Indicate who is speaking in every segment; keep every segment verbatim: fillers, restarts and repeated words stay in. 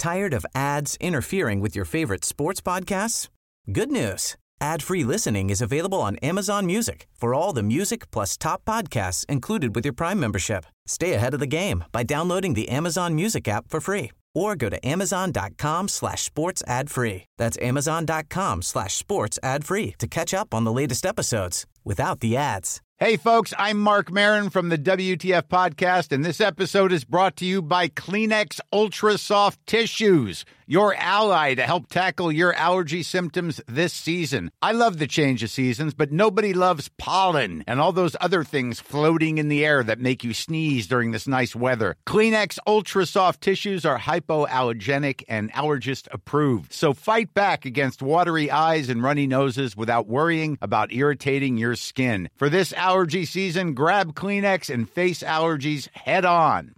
Speaker 1: Tired of ads interfering with your favorite sports podcasts? Good news. Ad-free listening is available on Amazon Music for all the music plus top podcasts included with your Prime membership. Stay ahead of the game by downloading the Amazon Music app for free or go to amazon.com slash sports ad free. That's amazon.com slash sports ad free to catch up on the latest episodes without the ads.
Speaker 2: Hey, folks, I'm Mark Maron from the W T F Podcast, and this episode is brought to you by Kleenex Ultra Soft Tissues, your ally to help tackle your allergy symptoms this season. I love the change of seasons, but nobody loves pollen and all those other things floating in the air that make you sneeze during this nice weather. Kleenex Ultra Soft Tissues are hypoallergenic and allergist approved, so fight back against watery eyes and runny noses without worrying about irritating your skin. For this allergy season, grab Kleenex and face allergies head on.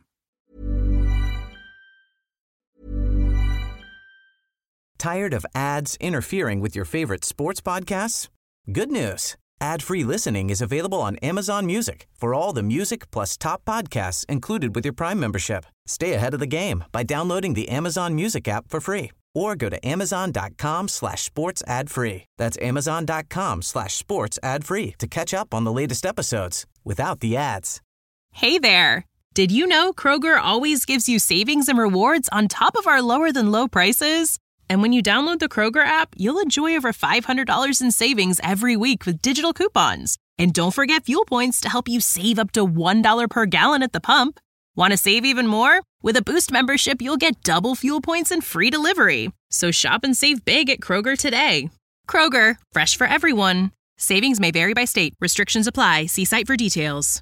Speaker 1: Tired of ads interfering with your favorite sports podcasts? Good news. Ad-free listening is available on Amazon Music for all the music plus top podcasts included with your Prime membership. Stay ahead of the game by downloading the Amazon Music app for free or go to amazon.com slash sports ad free. That's amazon.com slash sports ad free to catch up on the latest episodes without the ads.
Speaker 3: Hey there. Did you know Kroger always gives you savings and rewards on top of our lower than low prices? And when you download the Kroger app, you'll enjoy over five hundred dollars in savings every week with digital coupons. And don't forget fuel points to help you save up to one dollar per gallon at the pump. Want to save even more? With a Boost membership, you'll get double fuel points and free delivery. So shop and save big at Kroger today. Kroger, fresh for everyone. Savings may vary by state. Restrictions apply. See site for details.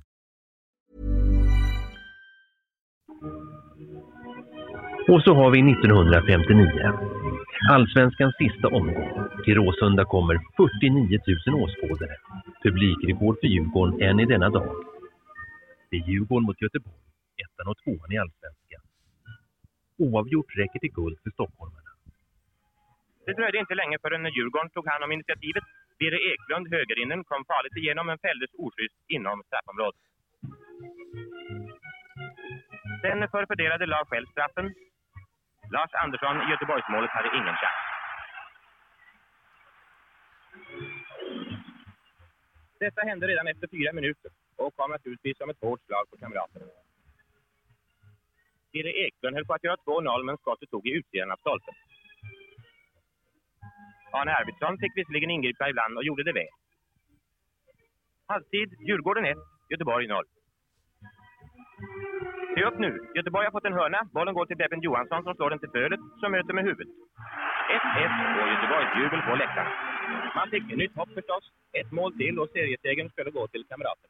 Speaker 4: Och så har vi nittonhundrafemtionio. Allsvenskans sista omgång. Till Råsunda kommer fyrtionio tusen åskådare. Publikrekord för Djurgården än i denna dag. Det är Djurgården mot Göteborg, ettan och tvåan i Allsvenskan. Oavgjort räcker till guld för stockholmarna.
Speaker 5: Det dröjde inte länge förrän Djurgården tog hand om initiativet. Birre Eklund, högerinnen, kom farligt igenom men fälldes oschysst inom straffområdet. Sen förfördelade Lars själv straffen. Lars Andersson i Göteborgsmålet hade ingen chans. Detta hände redan efter fyra minuter och kom naturligtvis som ett hårt slag på kamraterna. Birre Eklund höll på att göra två noll men skottet tog i utsidan av stolpen. Arne Arvidsson fick visserligen ingripa ibland och gjorde det väl. Halvtid, Djurgården ett, Göteborg noll. Se upp nu. Göteborg har fått en hörna. Bollen går till Beppen Johansson som slår den till Fölet som möter med huvudet. ett ett och Göteborgs jubel på läktaren. Man fick ett nytt hopp förstås. Ett mål till och seriesegern skulle gå till kamraterna.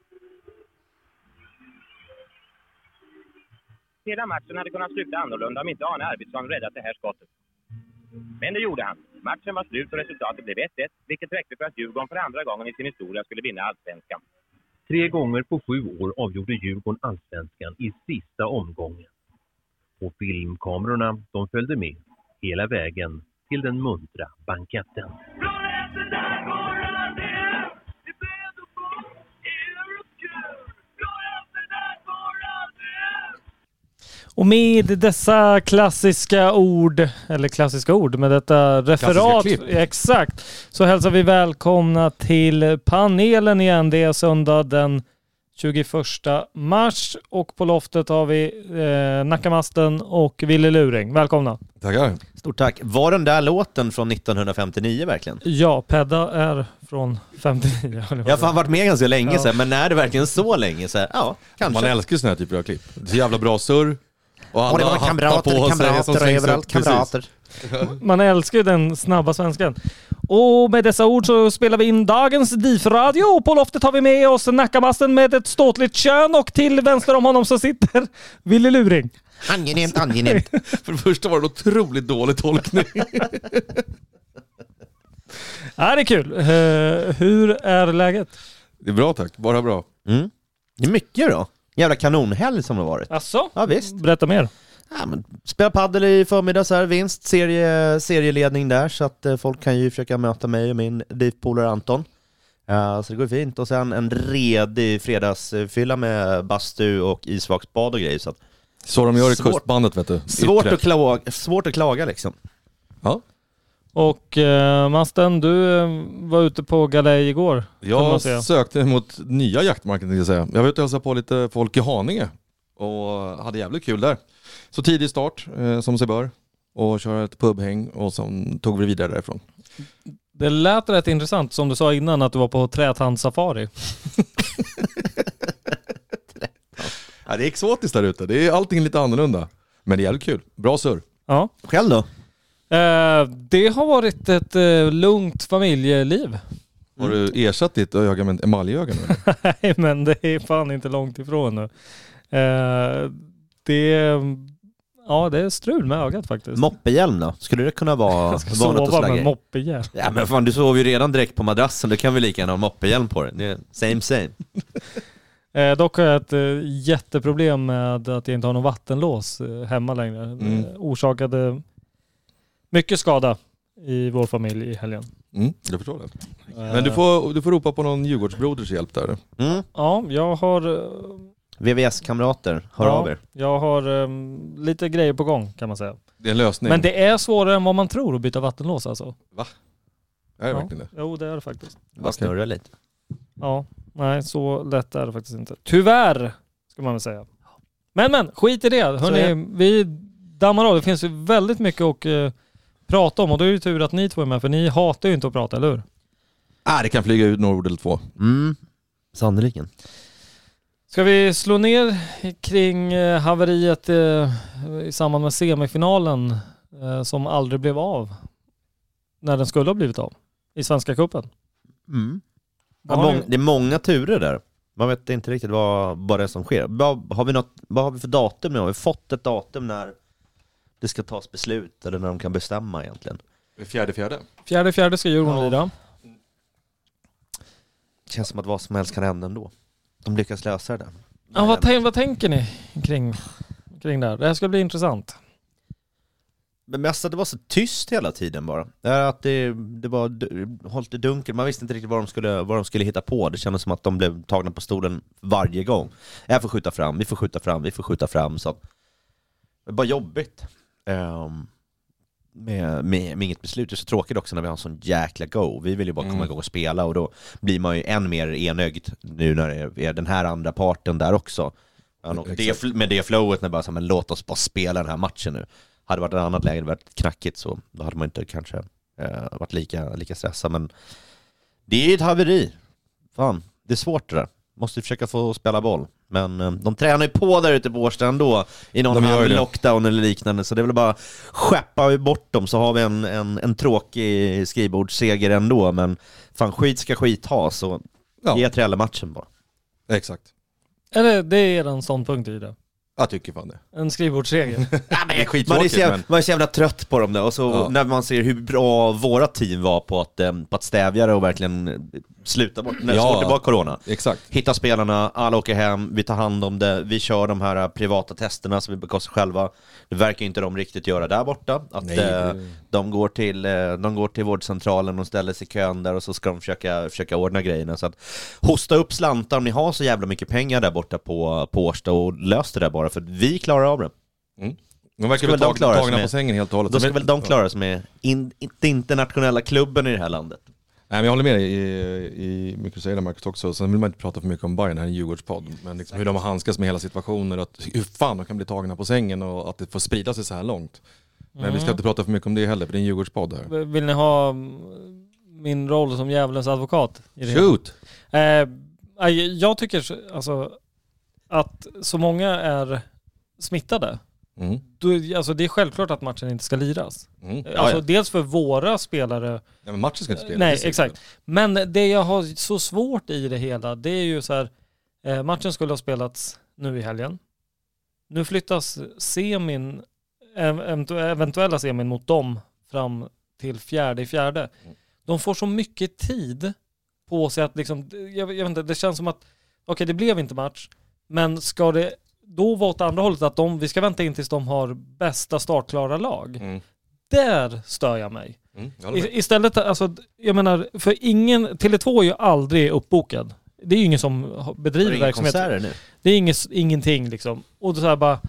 Speaker 5: Hela matchen hade kunnat sluta annorlunda om inte Arne Arvidsson räddat det här skottet. Men det gjorde han. Matchen var slut och resultatet blev ett ett, vilket räckte för att Djurgården för andra gången i sin historia skulle vinna Allsvenskan.
Speaker 4: Tre gånger på sju år avgjorde Djurgården Allsvenskan i sista omgången. Och filmkamerorna, de följde med hela vägen till den muntra banketten.
Speaker 6: Och med dessa klassiska ord, eller klassiska ord, med detta referat, exakt, så hälsar vi välkomna till panelen igen. Det är söndag den tjugoförsta mars och på loftet har vi eh, Nackamasten och Ville Luring. Välkomna.
Speaker 7: Tackar.
Speaker 8: Stort tack. Var den där låten från nittonhundrafemtionio verkligen?
Speaker 6: Ja, Pedda är från femtionio.
Speaker 8: Jag har fan varit med ganska länge ja. sedan, men är det verkligen så länge? Så här, ja, kanske.
Speaker 7: Man älskar såna här typer av klipp. Det är så jävla bra surr. Och,
Speaker 8: och det var kamrater, på kamrater överallt, kamrater.
Speaker 6: Man älskar ju den snabba svenskan. Och med dessa ord så spelar vi in dagens D I F-radio. Och på loftet har vi med oss Nackamasten med ett ståtligt kön. Och till vänster om honom så sitter Ville Luring.
Speaker 8: Angenämt, angenämt.
Speaker 7: För det första var det en otroligt dålig tolkning.
Speaker 6: Ja, det är kul. Uh, hur är läget?
Speaker 7: Det är bra tack, bara bra.
Speaker 8: Mm. Det är mycket då. Jävla kanonhelg som det har varit.
Speaker 6: Asså?
Speaker 8: Ja visst.
Speaker 6: Berätta mer.
Speaker 8: Ja, men spela paddel i förmiddag så här, vinst, serie, serieledning där så att eh, folk kan ju försöka möta mig och min D I F-polare Anton. Uh, så det går fint. Och sen en redig fredagsfylla med bastu och isvaksbad och grejer. Så att
Speaker 7: Så de gör i
Speaker 8: Svårt.
Speaker 7: kustbandet, vet du.
Speaker 8: Svårt
Speaker 7: Yttre.
Speaker 8: att, klaga, svårt att klaga liksom.
Speaker 7: Ja.
Speaker 6: Och eh, Masten, du eh, var ute på galej igår. kan man
Speaker 7: Jag
Speaker 6: säga.
Speaker 7: sökte mot nya jaktmarker, tänkte jag säga. Jag var ute och hälsade på lite folk i Haninge och hade jävligt kul där. Så tidig start, eh, som sig bör. Och köra ett pubhäng och så tog vi vidare därifrån.
Speaker 6: Det lät rätt intressant som du sa innan att du var på trätandsafari.
Speaker 7: Ja, det är exotiskt där ute. Det är allting lite annorlunda. Men det är jävligt kul. Bra surr.
Speaker 6: Ja.
Speaker 8: Själv då?
Speaker 6: Eh, det har varit ett eh, lugnt familjeliv.
Speaker 7: Har du ersatt ditt öga med emaljöga nu?
Speaker 6: Nej, men det är fan inte långt ifrån nu. Eh, det, ja, det är strul med ögat faktiskt.
Speaker 8: Moppehjälm då? Skulle det kunna vara,
Speaker 6: Jag ska
Speaker 8: vara något att
Speaker 6: sova
Speaker 8: slagga
Speaker 6: med
Speaker 8: i?
Speaker 6: moppehjälm.
Speaker 8: Ja men fan, du sover ju redan direkt på madrassen. Du kan väl lika gärna ha moppehjälm på dig. Det är same same.
Speaker 6: Eh, dock har jag ett eh, jätteproblem med att jag inte har någon vattenlås eh, hemma längre.
Speaker 7: Mm.
Speaker 6: Eh, orsakade mycket skada i vår familj i helgen.
Speaker 7: Mm, jag förstår det.
Speaker 6: Eh,
Speaker 7: Men du får, du får ropa på någon Djurgårdsbroders hjälp där.
Speaker 8: Mm.
Speaker 6: Ja, jag har... eh,
Speaker 8: V V S-kamrater, hör
Speaker 6: ja,
Speaker 8: av er.
Speaker 6: Jag har eh, lite grejer på gång kan man säga.
Speaker 7: Det är en lösning.
Speaker 6: Men det är svårare än vad man tror att byta vattenlås alltså.
Speaker 7: Va? Är det
Speaker 6: Ja.
Speaker 7: verkligen det?
Speaker 6: Jo, det är det faktiskt.
Speaker 8: Bara snurra lite.
Speaker 6: Ja, nej så lätt är det faktiskt inte. Tyvärr, ska man väl säga. Men men, skit i det. Hörrni, vi dammar av. Det finns ju väldigt mycket att uh, prata om och då är det ju tur att ni två är med för ni hatar ju inte att prata, eller hur?
Speaker 7: Ah, det kan flyga ut några ord eller två.
Speaker 8: Mm, sannoliken.
Speaker 6: Ska vi slå ner kring uh, haveriet uh, i samband med semifinalen uh, som aldrig blev av när den skulle ha blivit av i Svenska cupen?
Speaker 8: Mm.
Speaker 6: Vad
Speaker 8: Ja,
Speaker 6: har
Speaker 8: mång,
Speaker 6: ni-
Speaker 8: det är många turer där. Man vet inte riktigt vad, vad det är som sker. Vad har vi, något, vad har vi för datum nu? Har vi fått ett datum när det ska tas beslut eller när de kan bestämma egentligen?
Speaker 7: Fjärde fjärde.
Speaker 6: Fjärde fjärde ska Djurgården
Speaker 8: Ja.
Speaker 6: lira.
Speaker 8: Det känns som att vad som helst kan hända ändå. De lyckas lösa det där.
Speaker 6: Ja, vad, tänk, vad tänker ni kring, kring det här? Det här ska bli intressant.
Speaker 8: Men mest att det var så tyst hela tiden bara. Det är att det, det var hållit i dunkel. Man visste inte riktigt vad de, skulle, vad de skulle hitta på. Det kändes som att de blev tagna på stolen varje gång. Jag får skjuta fram, vi får skjuta fram, vi får skjuta fram. Så att, det är bara jobbigt. Um, med, med, med inget beslut. Det är så tråkigt också när vi har en sån jäkla go. Vi vill ju bara komma
Speaker 7: Mm.
Speaker 8: igång och spela. Och då blir man ju än mer enögd nu när det är den här andra parten där också. Ja, nog- det,
Speaker 7: Exakt.
Speaker 8: med det flowet när bara så här, men låt oss bara spela den här matchen nu. Hade det varit ett annat läge, det varit knackigt så då hade man inte kanske eh, varit lika, lika stressad. Men det är ett haveri. Fan, det är svårt det där. Måste försöka få spela boll. Men eh, de tränar ju på där ute på Årsta ändå i någon
Speaker 7: De gör
Speaker 8: halv
Speaker 7: det.
Speaker 8: lockdown eller liknande. Så det är väl bara skeppa vi bort dem så har vi en, en, en tråkig skrivbordsseger ändå. Men fan, skit ska skit ha så
Speaker 7: Ja,
Speaker 8: ge Trelle-matchen bara.
Speaker 7: exakt.
Speaker 6: Eller det är en ståndpunkt i det.
Speaker 7: Jag tycker fan det.
Speaker 6: En skrivbordsregel.
Speaker 7: Det är
Speaker 8: Man är,
Speaker 7: skittråkigt,
Speaker 8: så jävla,
Speaker 7: men...
Speaker 8: man är så jävla trött på dem där. Och så
Speaker 7: Ja.
Speaker 8: när man ser hur bra våra team var på att, eh, på att stävja det och verkligen sluta bort, när
Speaker 7: Ja.
Speaker 8: ja. tillbaka corona.
Speaker 7: Exakt.
Speaker 8: Hitta spelarna, alla åker hem, vi tar hand om det, vi kör de här eh, privata testerna som vi bekostar själva. Det verkar inte de riktigt göra där borta. Att
Speaker 7: Nej,
Speaker 8: eh,
Speaker 7: det-
Speaker 8: de, går till, eh, de går till vårdcentralen och ställer sig i kön där och så ska de försöka, försöka ordna grejerna. Så att hosta upp slantar om ni har så jävla mycket pengar där borta på, på Årsta och lös det där bara för att vi klarar av det.
Speaker 7: Mm. De verkar
Speaker 8: Ska
Speaker 7: väl
Speaker 8: väl de
Speaker 7: tag,
Speaker 8: klara sig
Speaker 7: tagna
Speaker 8: med-
Speaker 7: på sängen helt och hållet.
Speaker 8: Då ska
Speaker 7: Men-
Speaker 8: väl de klara som är in, inte internationella klubben i det här landet.
Speaker 7: Nej, men jag håller med dig i, i mycket du säger där, Marcus också. Sen vill man inte prata för mycket om Bayern, här är en Djurgårdspodd. Men liksom hur de har handskas med hela situationen, att hur fan de kan bli tagna på sängen och att det får sprida sig så här långt. Men
Speaker 6: Mm.
Speaker 7: vi ska inte prata för mycket om det heller, för det är en Djurgårdspodd här.
Speaker 6: Vill ni ha mm, min roll som djävulens advokat? I det
Speaker 7: Shoot!
Speaker 6: hela? Eh, jag tycker så- alltså att så många är smittade.
Speaker 7: Mm.
Speaker 6: Då, alltså det är självklart att matchen inte ska liras.
Speaker 7: Mm. Ja,
Speaker 6: Alltså
Speaker 7: ja.
Speaker 6: dels för våra spelare.
Speaker 7: Nej, men matchen ska inte spela.
Speaker 6: Nej,
Speaker 7: precis.
Speaker 6: exakt. Men det jag har så svårt i det hela, det är ju så här, eh, matchen skulle ha spelats nu i helgen. Nu flyttas semin, eventu- eventuella semin mot dem fram till fjärde i fjärde. De får så mycket tid på sig att liksom, jag, jag vet inte, det känns som att okej, okay, det blev inte match, men ska det då vara åt andra hållet att de, vi ska vänta in tills de har bästa startklara lag.
Speaker 7: Mm.
Speaker 6: Där stör jag mig.
Speaker 7: Mm. Jag håller med.
Speaker 6: I, istället, alltså, jag menar, för ingen, Tele två är ju aldrig uppbokad. Det är ju ingen som har- bedriver
Speaker 8: Är det inga
Speaker 6: verksamhet.
Speaker 8: konserter nu?
Speaker 6: Det är inget, ingenting liksom. Och då så här bara,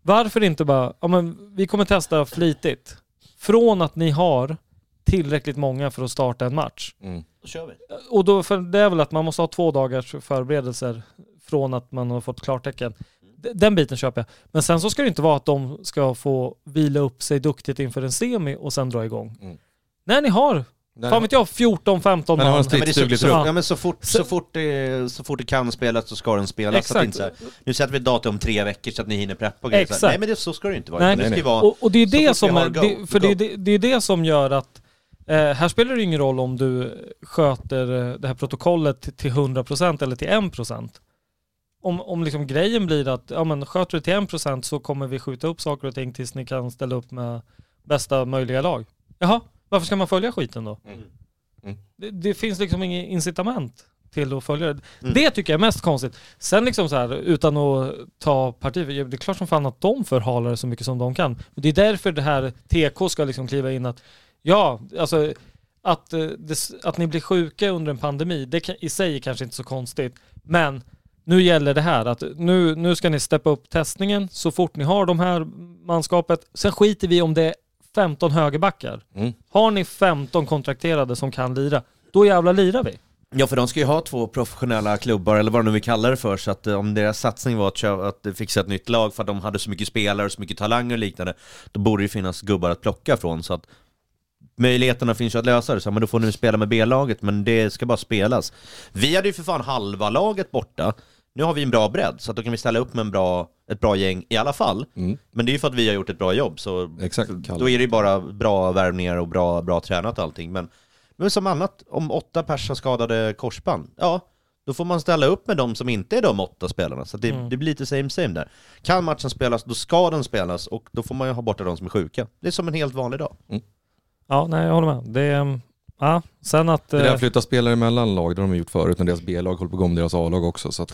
Speaker 6: Varför inte bara, ja men vi kommer testa flitigt. Från att ni har tillräckligt många för att starta en match.
Speaker 8: Mm. Då kör vi.
Speaker 6: Och då, för det är väl att man måste ha två dagars förberedelser från att man har fått klartecken. Den biten köper jag. Men sen så ska det inte vara att de ska få vila upp sig duktigt inför en semi och sen dra igång. Mm. När ni har,
Speaker 7: Nej.
Speaker 6: fan vet jag, fjorton femton man.
Speaker 8: Ja, men det är så, så,
Speaker 6: ja.
Speaker 8: ja, men så, fort, så, fort det, så fort det kan spelas så ska den spelas.
Speaker 6: Exakt.
Speaker 8: Så att inte så här, nu sätter vi ett datum om tre veckor så att ni hinner preppa och grejer.
Speaker 6: Exakt.
Speaker 8: Nej, men det, så ska det inte vara.
Speaker 6: Nej.
Speaker 8: Det ska
Speaker 6: Nej.
Speaker 8: vara
Speaker 6: och, och det är det som är,
Speaker 8: go,
Speaker 6: det, för
Speaker 8: go.
Speaker 6: det är det, det är det som gör att eh, här spelar det ingen roll om du sköter eh, det här protokollet till, till hundra procent eller till en procent. Om, om liksom grejen blir att ja, men sköter du till en procent så kommer vi skjuta upp saker och ting tills ni kan ställa upp med bästa möjliga lag. Jaha, varför ska man följa skiten då?
Speaker 8: Mm.
Speaker 6: Mm. Det, det finns liksom ingen incitament till att följa det.
Speaker 8: Mm.
Speaker 6: Det tycker jag är mest konstigt. Sen liksom så här, utan att ta parti, det är klart som fan att de förhalar det så mycket som de kan. Det är därför det här T K ska liksom kliva in att ja, alltså att, det, att ni blir sjuka under en pandemi, det kan, i sig är kanske inte så konstigt. Men nu gäller det här att nu, nu ska ni steppa upp testningen så fort ni har de här manskapet. Sen skiter vi om det är femton högerbackar. Mm. Har ni femton kontrakterade som kan lira, då jävla lirar vi.
Speaker 8: Ja, för de ska ju ha två professionella klubbar, eller vad nu vi kallar det för, så att om deras satsning var att, köra, att fixa ett nytt lag för att de hade så mycket spelare och så mycket talanger och liknande, då borde det finnas gubbar att plocka från, så att möjligheterna finns ju att lösa det. Så men då får nu spela med B-laget, men det ska bara spelas. Vi hade ju för fan halva laget borta. Nu har vi en bra bredd, så att då kan vi ställa upp med en bra, ett bra gäng i alla fall. Mm. Men det är ju för att vi har gjort ett bra jobb, så
Speaker 7: exakt,
Speaker 8: då är det ju bara bra värvningar och bra, bra tränat allting. Men, men som annat, om åtta personer skadade korsband, ja, då får man ställa upp med dem som inte är de åtta spelarna. Så det, mm. det blir lite same same där. Kan matchen spelas, då ska den spelas, och då får man ju ha borta de som är sjuka. Det är som en helt vanlig dag. Mm.
Speaker 6: Ja, nej, jag håller med. Det är... Ja, sen att...
Speaker 7: Det där flyttar spelare mellan lag, det har de gjort förut, när deras B-lag håller på att gå om deras A-lag också. Så att...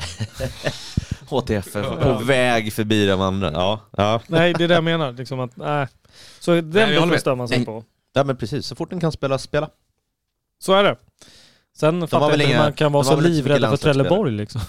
Speaker 8: H T F är på ja. väg förbi de andra. Ja, ja.
Speaker 6: Nej, det är det jag menar. Liksom att, nej. Så den biten stör man sig Nej. på.
Speaker 8: Ja, men precis. Så fort den kan spela, spela.
Speaker 6: Så är det. Sen de fattar jag inte hur man kan vara så livrädda för Trelleborg liksom.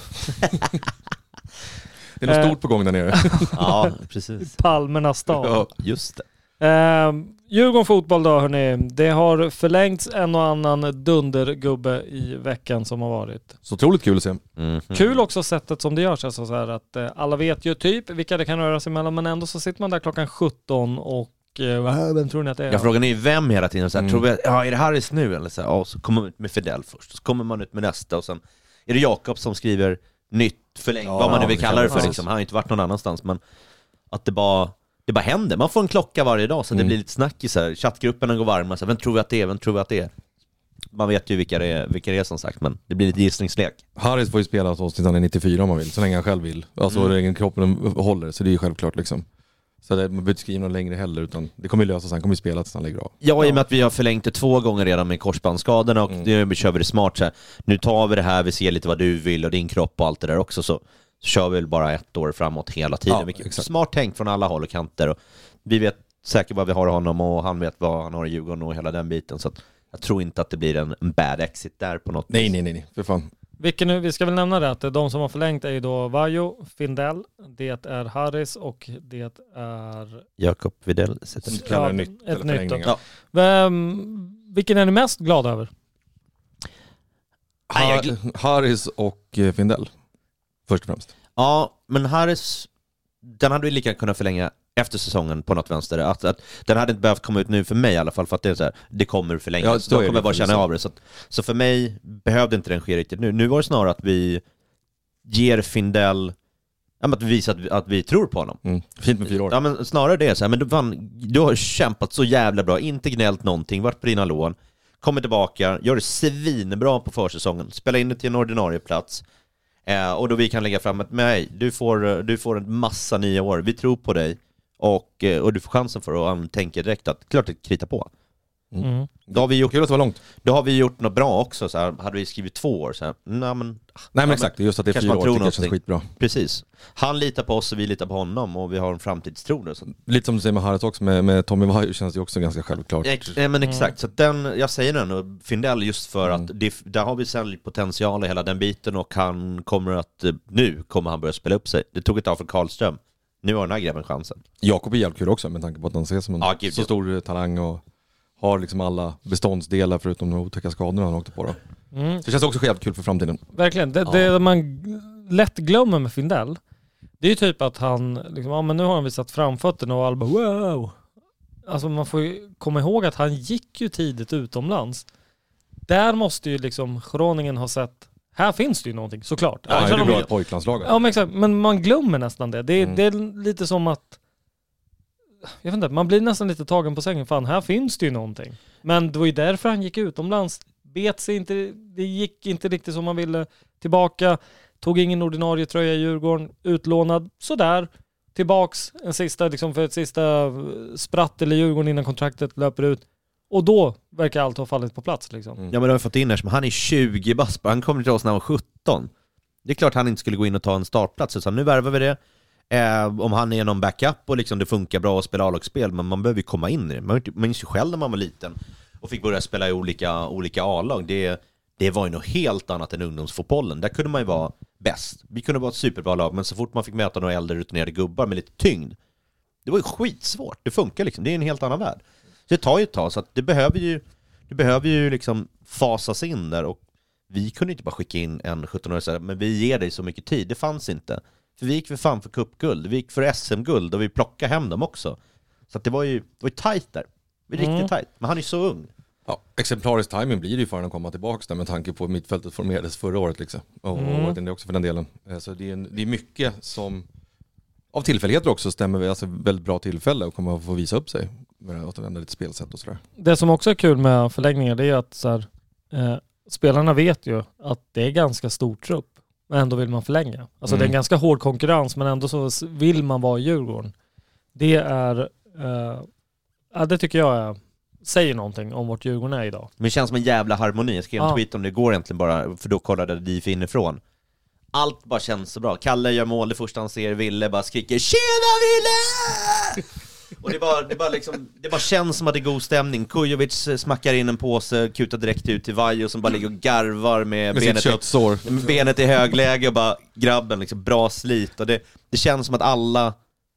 Speaker 7: Det är något stort på gång där nere.
Speaker 8: Ja, precis.
Speaker 6: Palmernas stad.
Speaker 7: Ja,
Speaker 8: just det.
Speaker 6: Eh, Djurgården fotboll då, hörni. Det har förlängts en och annan dundergubbe i veckan som har varit.
Speaker 7: Så otroligt kul att se.
Speaker 6: Mm-hmm. Kul också sättet som det görs. Alltså så här att eh, alla vet ju typ vilka det kan röra sig mellan, men ändå så sitter man där klockan sjutton och eh, vem tror ni att det är?
Speaker 8: Ja, frågan är ju vem hela tiden. Så här,
Speaker 7: Mm.
Speaker 8: tror vi, ja, är det Harris nu? Eller så, här, ja, så kommer man ut med Fidel först. Så kommer man ut med nästa, och sen är det Jakob som skriver nytt förlängt, ja, vad man nu vill kalla det för. Liksom. Han har inte varit någon annanstans, men att det bara... Det bara händer. Man får en klocka varje dag, så mm. det blir lite snackisar. Chattgrupperna går varma. Så vem tror vi att det är? Vem tror vi att det är? Man vet ju vilka det är, vilka det är som sagt, men det blir lite gissningslek.
Speaker 7: Harris får ju spela hos oss tills han är nittiofyra om man vill, så länge han själv vill. Alltså mm. egen kroppen håller, så det är ju självklart liksom. Så det, man behöver inte skriva någon längre heller, utan det kommer ju lösa sig, han kommer ju spela tills han lägger av.
Speaker 8: Ja, i och med att vi har förlängt det två gånger redan med korsbandsskadorna, och mm. nu kör vi det smart så här. Nu tar vi det här, vi ser lite vad du vill och din kropp och allt det där också, så kör vi väl bara ett år framåt hela tiden. Ja, smart tänk från alla håll och kanter, och vi vet säkert vad vi har honom, och han vet vad han har i Djurgården och hela den biten, så att jag tror inte att det blir en, en bad exit där på något
Speaker 7: Nej,
Speaker 8: vis.
Speaker 7: nej, nej, nej, för fan.
Speaker 6: Vilken nu, vi ska väl nämna det att de som har förlängt är ju då Vajo, Findell, det är Harris och det är
Speaker 8: Jakob Widell.
Speaker 6: Ja,
Speaker 7: ett nytt,
Speaker 6: ett nytt
Speaker 7: ja.
Speaker 6: Vem, vilken är ni mest glad över?
Speaker 7: Har, Harris och Findell först och främst.
Speaker 8: Ja, men Harris, den hade vi lika kunnat förlänga efter säsongen på något vänster. Att, att den hade inte behövt komma ut nu för mig i alla fall, för att det är så här, det kommer förlängas. Ja, då kommer jag bara känna av det. Så, att, så för mig behövde inte den ske riktigt nu. Nu var det snarare att vi ger Findell, ja, men att vi visar att, att vi tror på honom.
Speaker 7: Mm. Fint med fyra år.
Speaker 8: Ja, men snarare det så här, men du, fan, du har kämpat så jävla bra, inte gnällt någonting, varit på dina lån, kommer tillbaka, gör det svinbra på försäsongen, spela in det till en ordinarie plats. Eh, och då vi kan lägga fram att nej, du får, du får en massa nya år, vi tror på dig, och, och du får chansen för att tänka direkt att klart att krita på.
Speaker 7: Mm. Mm.
Speaker 8: Då har vi gjort,
Speaker 7: Kul att det var långt.
Speaker 8: Då har vi gjort något bra också, så här, hade vi skrivit två år så här, nej men,
Speaker 7: nej, men
Speaker 8: ja,
Speaker 7: exakt, just att det är fyra år tycker jag känns skitbra.
Speaker 8: Precis. Han litar på oss och vi litar på honom, och vi har en framtidstro nu, så.
Speaker 7: Lite som du säger med Harris också, med, med Tommy Vajo känns det också ganska självklart.
Speaker 8: Ja, men exakt, så den, jag säger den och Findell just för mm. att det, där har vi sen potential i hela den biten, och han kommer att, nu kommer han börja spela upp sig. Det tog ett av för Karlström. Nu har den här grabben chansen.
Speaker 7: Jakob är jävligt kul också med tanke på att han ses som en
Speaker 8: Ja, gud,
Speaker 7: så
Speaker 8: ja.
Speaker 7: stor talang och har liksom alla beståndsdelar förutom de otäcka skadorna han åkte på då.
Speaker 6: Mm.
Speaker 7: Så det känns också jävligt kul för framtiden.
Speaker 6: Verkligen. Det, det man lätt glömmer med Findell, det är ju typ att han, liksom, ja men nu har han visat framfötterna och alla bara wow. Alltså man får ju komma ihåg att han gick ju tidigt utomlands. Där måste ju liksom Groningen ha sett, här finns det ju någonting, såklart.
Speaker 7: Ja, det är
Speaker 6: de
Speaker 7: bra ett pojklandslag.
Speaker 6: Ja men exakt, men man glömmer nästan det. Det är,
Speaker 7: Mm.
Speaker 6: det är lite som att, jag vet inte, man blir nästan lite tagen på sängen. Fan, här finns det ju någonting. Men det var ju därför han gick utomlands. Bet sig inte, det gick inte riktigt som man ville. Tillbaka, tog ingen ordinarie tröja i Djurgården, utlånad, sådär. Tillbaks en sista, liksom för ett sista spratt eller Djurgården innan kontraktet löper ut. Och då verkar allt ha fallit på plats liksom.
Speaker 7: Mm.
Speaker 8: Ja, men de har fått in här som han är tjugo bast. Han kommer till oss när han var sjutton. Det är klart han inte skulle gå in och ta en startplats, utan nu värvar vi det. Eh, om han är någon backup och liksom det funkar bra att spela A-lagsspel, men man behöver ju komma in i det. Man minns ju själv när man var liten och fick börja spela i olika, olika A-lag. Det, det var ju något helt annat än ungdomsfotbollen. Där kunde man ju vara bäst. Vi kunde vara ett superbra lag, men så fort man fick möta några äldre rutinerade gubbar med lite tyngd, det var ju skitsvårt. Det funkar liksom. Det är en helt annan värld. Så det tar ju ett tag, så att det behöver ju det behöver ju liksom fasas in där, och vi kunde inte bara skicka in en sjutton-åring, men vi ger dig så mycket tid. Det fanns inte. För vi gick för fan för cupguld, vi gick för S M-guld och vi plockade hem dem också. Så att det var ju, det var ju tajt där. Det var
Speaker 6: Mm.
Speaker 8: riktigt tajt. Men han är så ung.
Speaker 7: Ja, exemplarisk timing blir det ju för att komma tillbaka där med tanke på mittfältet formerades förra året liksom. Och,
Speaker 6: Mm.
Speaker 7: och det också för den delen. Så det är, en, det är mycket som av tillfälligheter också stämmer, alltså väldigt bra tillfälle och kommer att få visa upp sig med att återvända lite spelsätt och sådär.
Speaker 6: Det som också är kul med förlängningar, det är att så här, eh, spelarna vet ju att det är ganska stor trupp, men ändå vill man förlänga. Alltså
Speaker 7: Mm.
Speaker 6: det är en ganska hård konkurrens, men ändå så vill man vara i Djurgården. Det är, eh, ja, det tycker jag är, säger någonting om vart Djurgården är idag.
Speaker 8: Men det känns som en jävla harmoni. Jag skrev en
Speaker 6: Ja.
Speaker 8: tweet om det igår egentligen bara, för då kollade D I F inifrån. Allt bara känns så bra. Kalle gör mål, det första han ser, Ville bara skriker "Tjena Ville!" Och det bara, det bara liksom, det bara känns som att det är god stämning. Kujovic smackar in en påse, kutar direkt ut till Vajo som bara ligger och garvar med,
Speaker 7: Med
Speaker 8: benet,
Speaker 7: sitt köttsår.
Speaker 8: i, med benet i högläge och bara grabben liksom bra slit. Och det, det känns som att alla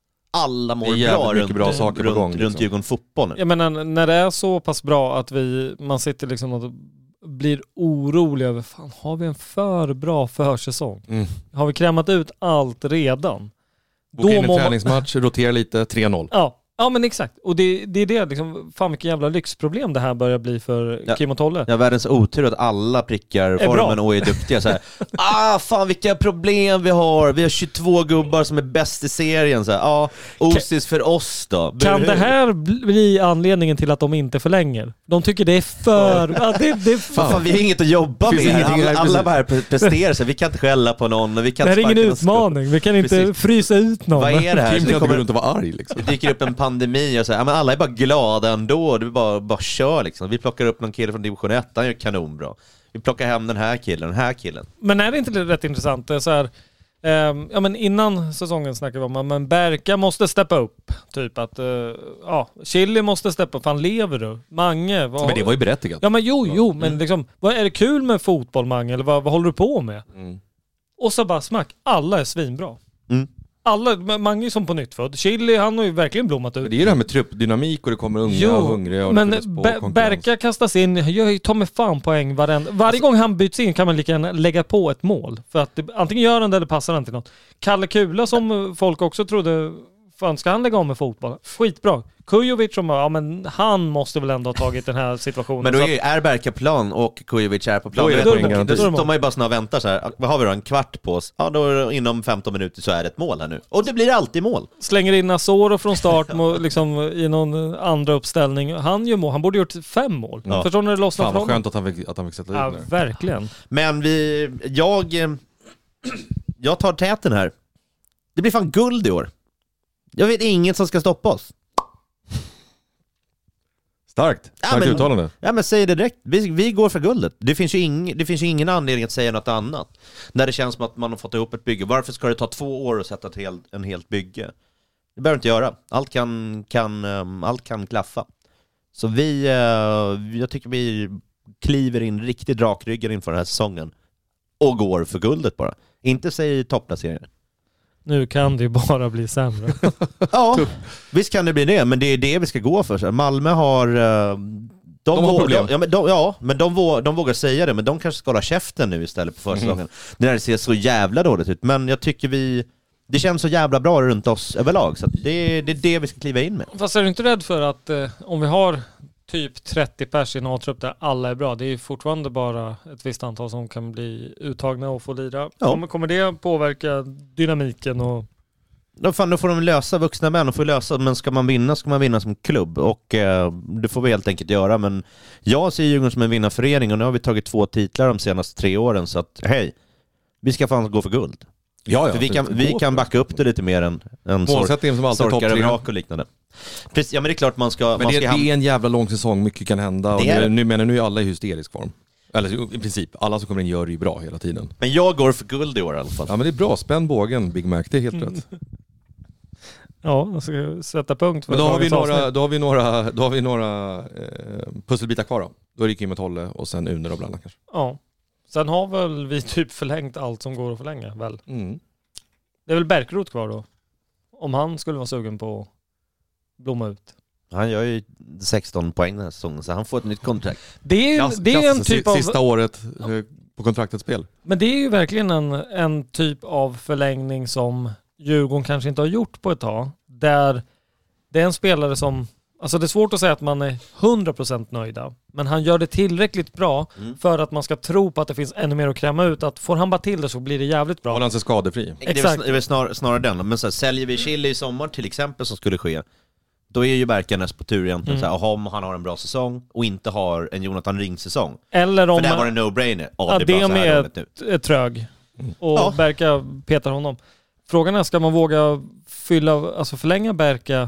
Speaker 8: alla mår
Speaker 7: Det är jävligt
Speaker 8: bra
Speaker 7: mycket
Speaker 8: runt,
Speaker 7: bra saker på
Speaker 8: runt,
Speaker 7: gång,
Speaker 8: runt
Speaker 7: liksom.
Speaker 8: Djurgården fotboll nu.
Speaker 6: Jag menar, när det är så pass bra att vi, man sitter liksom och blir orolig över, fan, har vi en för bra försäsong?
Speaker 7: Mm.
Speaker 6: Har vi krämat ut allt redan?
Speaker 7: Boka in en
Speaker 6: må man-
Speaker 7: träningsmatch, rotera lite, tre noll.
Speaker 6: Ja, ja men exakt. Och det, det är det liksom, fan vilken jävla lyxproblem det här börjar bli för
Speaker 8: Ja.
Speaker 6: Kim och Tolle.
Speaker 8: Ja, världens otur att alla prickar
Speaker 6: Är
Speaker 8: formen
Speaker 6: bra.
Speaker 8: och är duktiga så här. Ah, fan vilka problem vi har. Vi har tjugotvå gubbar som är bäst i serien så här. Ja, Osis för oss då.
Speaker 6: Kan
Speaker 8: Buhu.
Speaker 6: det här bli anledningen till att de inte förlänger? De tycker det är för... Ja, det, det är
Speaker 8: Fan,
Speaker 6: för...
Speaker 8: fan, vi har inget att jobba
Speaker 7: Finns
Speaker 8: med.
Speaker 7: ingenting
Speaker 8: Alla,
Speaker 7: här,
Speaker 8: alla
Speaker 7: precis.
Speaker 8: bara här pre- presterar så vi kan inte skälla på någon. Vi kan
Speaker 6: Det här är
Speaker 8: inte
Speaker 6: ingen
Speaker 8: sparka någon
Speaker 6: utmaning. Vi kan inte
Speaker 8: Precis.
Speaker 6: frysa ut någon.
Speaker 8: Vad är det här?
Speaker 7: Kim
Speaker 8: Så det
Speaker 7: kan gå
Speaker 8: kommer,
Speaker 7: runt och vara arg liksom.
Speaker 8: det dyker upp en pandemi och så här, ja, men alla är bara glada ändå. Du bara, bara kör liksom. Vi plockar upp någon kille från division ett, han gör kanonbra. Vi plockar hem den här killen, den här killen.
Speaker 6: Men är det inte rätt intressant? Det är så här, ehm, ja, men innan säsongen snackade vi om att men Berka måste steppa upp. Typ att, uh, ja, Chili måste steppa upp. Han lever du. Mange. Vad,
Speaker 7: Men det var ju berättigat.
Speaker 6: Ja men jo, jo, men liksom, vad är det kul med fotboll, Mange? Eller vad, vad håller du på med?
Speaker 7: Mm.
Speaker 6: Och så bara smack, alla är svinbra.
Speaker 8: Mm.
Speaker 6: Alla, Mange är som på nytt född. Chili, han har ju verkligen blommat ut.
Speaker 7: Men det är ju det här med truppdynamik och det kommer unga
Speaker 6: Jo,
Speaker 7: och hungriga och
Speaker 6: men
Speaker 7: det fylls på
Speaker 6: Be-
Speaker 7: konkurrens.
Speaker 6: Berka kastas in, jag tar med fan poäng varenda. Varje
Speaker 7: Alltså-
Speaker 6: gång han byts in kan man lika gärna lägga på ett mål. För att det, antingen gör han det eller passar han till något. Kalle Kula som folk också trodde, fan ska han lägga om med fotboll? Skitbra. Kujovic som, ja men han måste väl ändå ha tagit den här situationen.
Speaker 8: Men då
Speaker 6: Så
Speaker 8: är, är Berka plan och Kujovic är på plan.
Speaker 7: Då är det
Speaker 8: Då
Speaker 7: poänggaranti.
Speaker 8: då står man ju bara snart och väntar så här. Vad har vi då? En kvart på oss? Ja, då är det inom femton minuter så är det ett mål här nu. Och det blir alltid mål.
Speaker 6: slänger in Asoro från start må, liksom, i någon andra uppställning. Han gör mål. Han borde gjort fem mål.
Speaker 8: Ja.
Speaker 6: Förstår ni det lossnar
Speaker 7: Fan
Speaker 6: från
Speaker 7: vad
Speaker 6: honom?
Speaker 7: skönt att han fick, att han fick sätta ut
Speaker 6: Ja,
Speaker 7: den där.
Speaker 6: verkligen.
Speaker 8: Men vi, jag, eh, jag tar täten här. Det blir fan guld i år. Jag vet inget som ska stoppa oss.
Speaker 7: Starkt.
Speaker 8: Ja,
Speaker 7: Starkt
Speaker 8: men-
Speaker 7: uttalande.
Speaker 8: Ja men säg det direkt, vi, vi går för guldet. Det finns, ju ing, det finns ju ingen anledning att säga något annat. När det känns som att man har fått ihop ett bygge. Varför ska det ta två år att sätta ett helt, en helt bygge? Det behöver inte göra. Allt kan, kan, um, allt kan klaffa. Så vi, uh, jag tycker vi kliver in riktigt rakryggen inför den här säsongen. Och går för guldet bara. Inte säg topplaceringar.
Speaker 6: Nu kan det ju bara bli sämre.
Speaker 8: Ja, visst kan det bli det, men det är det vi ska gå för. Malmö har... Uh, de,
Speaker 7: de har
Speaker 8: vågar,
Speaker 7: problem.
Speaker 8: De, ja, men de, ja, men de, vågar, de vågar säga det, men de kanske ska hålla käften nu istället på försäsongen. Mm. Det där ser så jävla dåligt ut, men jag tycker vi... Det känns så jävla bra runt oss överlag, så det, det är det vi ska kliva in med.
Speaker 6: Fast är du inte rädd för att eh, om vi har typ trettio pers i en A-trupp där alla är bra, det är ju fortfarande bara ett visst antal som kan bli uttagna och få lira. Ja. Kommer, kommer det påverka dynamiken? Och...
Speaker 8: Då, fan, då får de lösa, vuxna män och får lösa, men ska man vinna ska man vinna som klubb, och eh, det får vi helt enkelt göra. Men jag ser Djurgården som en vinnarförening, och nu har vi tagit två titlar de senaste tre åren, så att hej, vi ska fan gå för guld.
Speaker 7: Ja, ja,
Speaker 8: för vi kan, vi kan backa upp det lite mer än, än
Speaker 7: målsättningen som alltid topp tre
Speaker 8: och liknande. Precis, ja, men det är klart man ska...
Speaker 7: Men
Speaker 8: man
Speaker 7: det,
Speaker 8: ska
Speaker 7: det är en jävla lång säsong, mycket kan hända. Och
Speaker 8: det
Speaker 7: nu, nu menar nu är alla i hysterisk form. Eller i princip, alla som kommer in gör det ju bra hela tiden.
Speaker 8: Men jag går för guld i år i alla fall.
Speaker 7: Ja, men det är bra, spänn bågen, Big Mac, det är helt mm. rätt.
Speaker 6: Ja, jag ska sätta punkt för.
Speaker 7: Men då har vi några, då har vi några, då har vi några eh, pusselbitar kvar då. Då är det Kim och Tolle och sen Uner och Blanda kanske.
Speaker 6: Ja, sen har väl vi typ förlängt allt som går att förlänga, väl?
Speaker 7: Mm.
Speaker 6: Det är väl Bärkrot kvar då? Om han skulle vara sugen på att blomma ut.
Speaker 8: Han gör ju sexton poäng den här säsongen, så han får ett nytt kontrakt.
Speaker 6: Det är,
Speaker 7: Klass,
Speaker 6: det är en typ av...
Speaker 7: Sista året på kontraktets spel.
Speaker 6: Men det är ju verkligen en, en typ av förlängning som Djurgården kanske inte har gjort på ett tag. Där det är en spelare som... Alltså det är svårt att säga att man är hundra procent nöjda. Men han gör det tillräckligt bra mm. för att man ska tro på att det finns ännu mer att kräma ut. Att får han bara till det så blir det jävligt bra.
Speaker 7: Håller han sig skadefri.
Speaker 6: Exakt.
Speaker 8: Det är väl snar, snarare den. Men så här, säljer vi Chile i sommar till exempel som skulle ske, då är ju Berkarnes på tur egentligen. Mm. Så här, om han har en bra säsong och inte har en Jonathan Ring-säsong.
Speaker 6: Eller om...
Speaker 8: För där var det no-brainer.
Speaker 6: Ja, ja, det, det är ett, ett trög. Och ja. Berka petar honom. Frågan är, ska man våga fylla, alltså förlänga Berka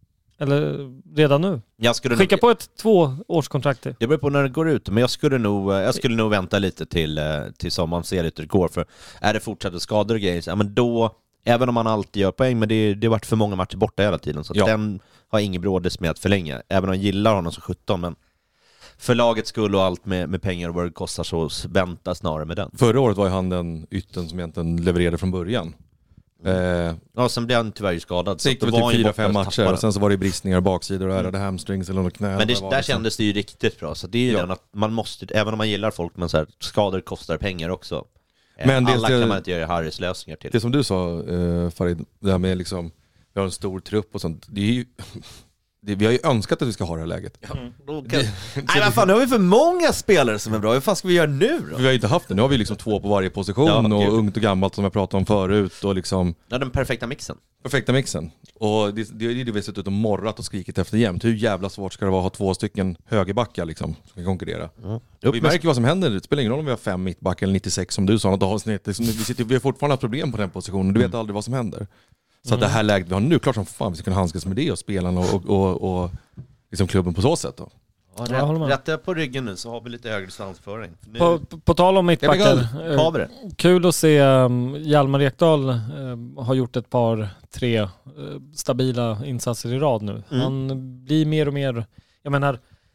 Speaker 6: eller redan nu?
Speaker 8: Jag skulle
Speaker 6: Skicka
Speaker 8: nog...
Speaker 6: på ett tvåårskontrakt till.
Speaker 8: Det beror på när det går ut, men jag skulle nog, jag skulle nog vänta lite till, till sommaren, se lite hur det går. För är det fortsatta skador och grejer, ja, men då, även om man alltid gör poäng, men det, det har varit för många matcher borta hela tiden, så ja. Den har ingen brådes med att förlänga. Även om jag gillar honom så sjutton, men för lagets skull och allt med, med pengar och vad det kostar, så vänta snarare med den.
Speaker 7: Förra året var ju han den ytten som egentligen levererade från början.
Speaker 8: Mm. Ja, sen blev han tyvärr skadad.
Speaker 7: Så gick det typ fyra, fem matcher och sen så var det bristningar, baksidor och ärrade hamstrings eller något knä.
Speaker 8: Men det, där
Speaker 7: liksom.
Speaker 8: Kändes det ju riktigt bra. Så det är ju
Speaker 7: ja.
Speaker 8: den att man måste, även om man gillar folk, men så här, skador kostar pengar också.
Speaker 7: Men
Speaker 8: alla
Speaker 7: det,
Speaker 8: kan man inte göra Harrys lösningar till.
Speaker 7: Det som du sa, eh, Farid, det här med liksom, vi har en stor trupp och sånt. Det är ju... Det, vi har ju önskat att vi ska ha det här läget. Ja.
Speaker 8: Mm. Okay. Nej, men fan, nu har vi för många spelare som är bra. Vad fan ska vi göra nu då?
Speaker 7: Vi har ju inte haft det. Nu har vi liksom två på varje position, ja, och gud. Ungt och gammalt som jag pratade om förut. Och liksom...
Speaker 8: Ja, den perfekta mixen.
Speaker 7: Perfekta mixen. Och det, det är det vi har suttit och morrat och skrikit efter jämt. Hur jävla svårt ska det vara att ha två stycken högerbackar liksom, som kan konkurrera? Mm. Vi märker vad som händer. Det spelar ingen roll om vi har fem mittbackar eller nittiosex som du sa något avsnitt. Vi, sitter, vi har fortfarande ett problem på den positionen. Du vet aldrig vad som händer. Så att det här läget vi har nu, klart som fan vi ska kunna handskas med det och spelarna och, och, och liksom klubben på så sätt då.
Speaker 8: Ja, rätt, rätta på ryggen nu så har vi lite högre distansföring. Nu...
Speaker 6: På, på, på tal om mittbackar, eh, kul att se um, Hjalmar Ekdal eh, har gjort ett par, tre eh, stabila insatser i rad nu. Mm. Han blir mer och mer, jag menar,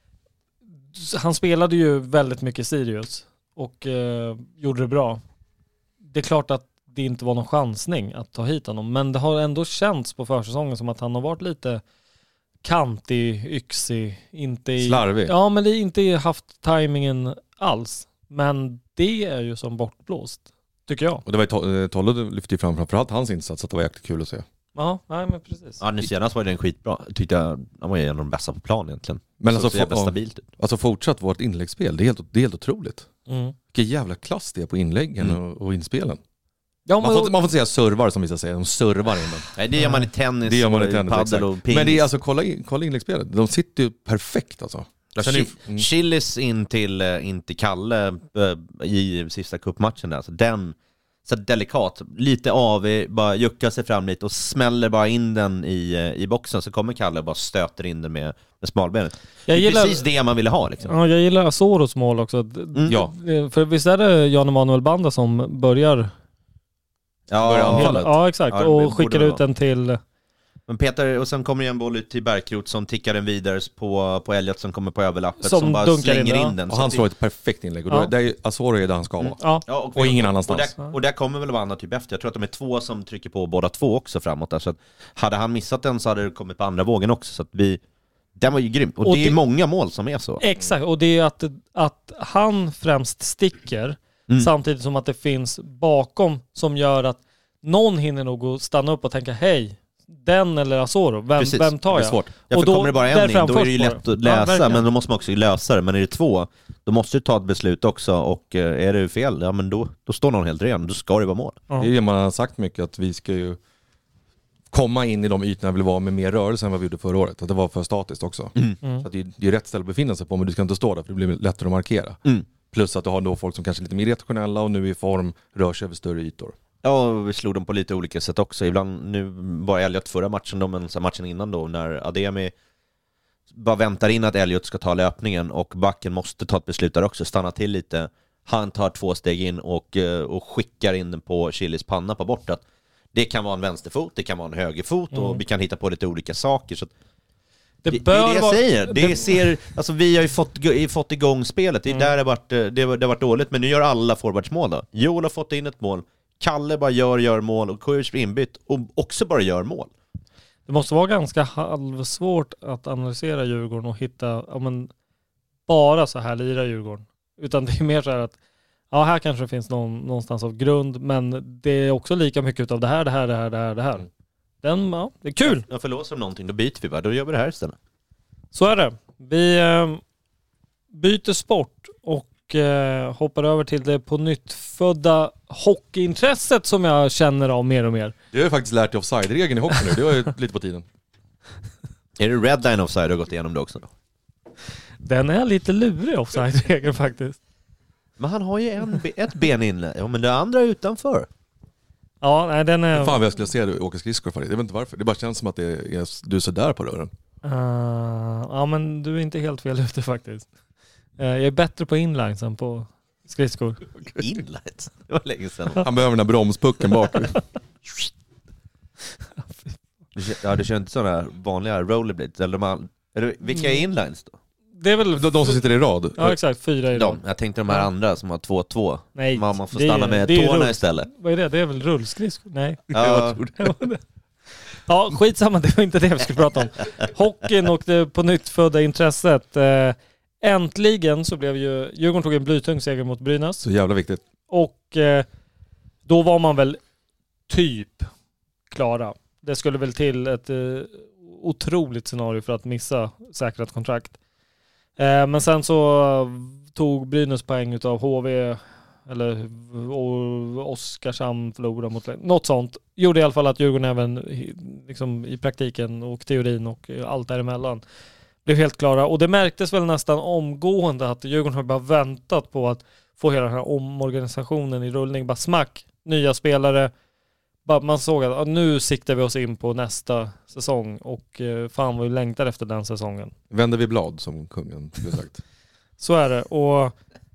Speaker 6: han spelade ju väldigt mycket Sirius och eh, gjorde det bra. Det är klart att det inte var någon chansning att ta hit honom, men det har ändå känts på försäsongen som att han har varit lite kantig, yxig, inte i,
Speaker 7: slarvig.
Speaker 6: Ja, men det är inte haft tajmingen alls. Men det är ju som bortblåst, tycker jag.
Speaker 7: Och det var ju Tolle lyfte ju fram framförallt hans insats, att det var jäkligt kul att se.
Speaker 6: Ja, nej, men precis.
Speaker 8: Ja, nu senast var den skitbra. Jag tyckte jag, han var ju en av de bästa på plan egentligen.
Speaker 7: Men
Speaker 8: så
Speaker 7: alltså,
Speaker 8: så jävla stabilt ut.
Speaker 7: Alltså fortsatt vårt inläggsspel, det är helt, det är helt otroligt.
Speaker 6: Mm.
Speaker 7: Vilken jävla klass det är på inläggen mm. och, och inspelen.
Speaker 6: Ja,
Speaker 7: man, får, man får säga servar som vissa säger, de servar in den.
Speaker 8: Nej, det gör man i tennis,
Speaker 7: det gör man i tennis
Speaker 8: paddel
Speaker 7: exakt.
Speaker 8: Och pings.
Speaker 7: Men det är alltså, kolla in, kolla inläggsspelet. De sitter ju perfekt alltså.
Speaker 8: Ch- mm. Chilis in till, in till Kalle äh, i sista cupmatchen där. Så den, så delikat, lite av, bara juckar sig fram lite och smäller bara in den i, i boxen, så kommer Kalle och bara stöter in den med, med smalbenet.
Speaker 6: Jag
Speaker 8: det är
Speaker 6: gillar,
Speaker 8: precis det man ville ha liksom.
Speaker 6: Ja, jag gillar Azoros mål också. Mm.
Speaker 7: Ja.
Speaker 6: För visst är det Jan Emanuel Banda som börjar...
Speaker 8: Ja,
Speaker 6: ja, ja exakt. Ja, och skickar ut den till
Speaker 8: Men Peter, och sen kommer en boll ut till Bärkroth som tickar den vidare på, på Elliot som kommer på överlappet
Speaker 6: som,
Speaker 8: som bara slänger in,
Speaker 6: in
Speaker 8: den.
Speaker 6: Och
Speaker 7: han slår ett perfekt inlägg och
Speaker 6: ja.
Speaker 7: då, det är Asoro är där han ska vara.
Speaker 6: Mm. Ja.
Speaker 8: Ja, och,
Speaker 7: och ingen annanstans.
Speaker 8: Och där, och där kommer väl Vanna typ efter. Jag tror att de är två som trycker på båda två också framåt där. Så att hade han missat den så hade det kommit på andra vågen också. Så att vi, den var ju grym. Och, och det är det, många mål som är så.
Speaker 6: Exakt, och det är att, att han främst sticker mm. samtidigt som att det finns bakom som gör att någon hinner nog gå stanna upp och tänka hej, den eller Asoro, vem, vem tar jag?
Speaker 8: Det är svårt. Ja, och då kommer det bara en in, då är det ju lätt att läsa, ja, men då måste man också lösa det. Men är det två, då måste du ta ett beslut också, och är det fel, ja men då, då står någon helt ren, då ska det vara mål.
Speaker 7: Ja. Det är ju man har sagt mycket, att vi ska ju komma in i de ytorna vi vill vara med mer rörelse än vad vi gjorde förra året. Att det var för statiskt också. Mm. Mm. Så att det, är, det är rätt ställe att befinna sig på, men du ska inte stå där för det blir lättare att markera. Mm. Plus att du har då folk som kanske är lite mer irrationella och nu i form rör sig över större ytor.
Speaker 8: Ja, vi slog dem på lite olika sätt också. Ibland, nu var Elliot förra matchen då, men så matchen innan då, när Ademi bara väntar in att Elliot ska ta löpningen och backen måste ta ett beslut där också, stanna till lite. Han tar två steg in och, och skickar in den på Chilis panna på bortat. Det kan vara en vänsterfot, det kan vara en högerfot mm. och vi kan hitta på lite olika saker. Så det, det, det är det jag vara... säger. Det det... Ser, alltså vi har ju fått, fått igång spelet. Det är mm. där det har, varit, det, har, det har varit dåligt, men nu gör alla forwardsmål då. Joel har fått in ett mål. Kalle bara gör, gör mål och Kujovic blir inbytt och också bara gör mål.
Speaker 6: Det måste vara ganska halvsvårt att analysera Djurgården och hitta ja, men, bara så här lirar Djurgården. Utan det är mer så här att ja, här kanske det finns någon, någonstans av grund, men det är också lika mycket av det här, det här, det här, det här, det här. Den, ja, det är kul.
Speaker 8: Ja, förlåser de någonting, då byter vi bara. Då gör vi det här istället.
Speaker 6: Så är det. Vi eh, byter sport och och eh, hoppar över till det på nytt födda hockeyintresset som jag känner av mer och mer.
Speaker 7: Du har ju faktiskt lärt dig offside-regeln i hockey nu. Det var ju lite på tiden.
Speaker 8: Är det red line offside du har gått igenom det också då?
Speaker 6: Den är lite lurig offside-regeln faktiskt.
Speaker 8: Men han har ju en, ett ben inne. Ja, men det andra är utanför.
Speaker 6: Ja, nej, den är...
Speaker 7: Fan vad jag skulle se dig åka skridskor för det. Jag vet inte varför. Det bara känns som att det är, du är så där på rören.
Speaker 6: Uh, ja, men du är inte helt fel ute faktiskt. Jag är bättre på inlines än på skridskor.
Speaker 8: Inlines? Det var länge sedan.
Speaker 7: Han behöver den här bromspucken bak.
Speaker 8: Ja, du kör inte sådana vanliga rollerblades. Eller man, eller, vilka är inlines då?
Speaker 6: Det är väl...
Speaker 7: De, de som sitter i rad?
Speaker 6: Ja, exakt. Fyra i rad.
Speaker 8: De, jag tänkte de här andra som har två två.
Speaker 6: Nej.
Speaker 8: Man, man får stanna med tårna istället.
Speaker 6: Vad är det? Det är väl rullskridskor? Nej.
Speaker 8: Ja.
Speaker 6: Ja, skitsamma. Det var inte det vi skulle prata om. Hockeyn och det på nytt födda intresset. Äntligen så blev ju Djurgården tog en blytung seger mot Brynäs.
Speaker 7: Så jävla viktigt.
Speaker 6: Och eh, då var man väl typ klara. Det skulle väl till ett eh, otroligt scenario för att missa säkrat kontrakt. Eh, men sen så tog Brynäs poäng utav H V eller Oskarshamn förlorade mot något sånt. Gjorde i alla fall att Djurgården även liksom, i praktiken och teorin och allt däremellan blev helt klara. Och det märktes väl nästan omgående att Djurgården har bara väntat på att få hela den här omorganisationen i rullning. Bara smack, nya spelare. Bara man såg att ja, nu siktar vi oss in på nästa säsong. Och eh, fan vad vi längtar efter den säsongen.
Speaker 7: Vänder vi blad som kungen skulle sagt.
Speaker 6: Så är det. Och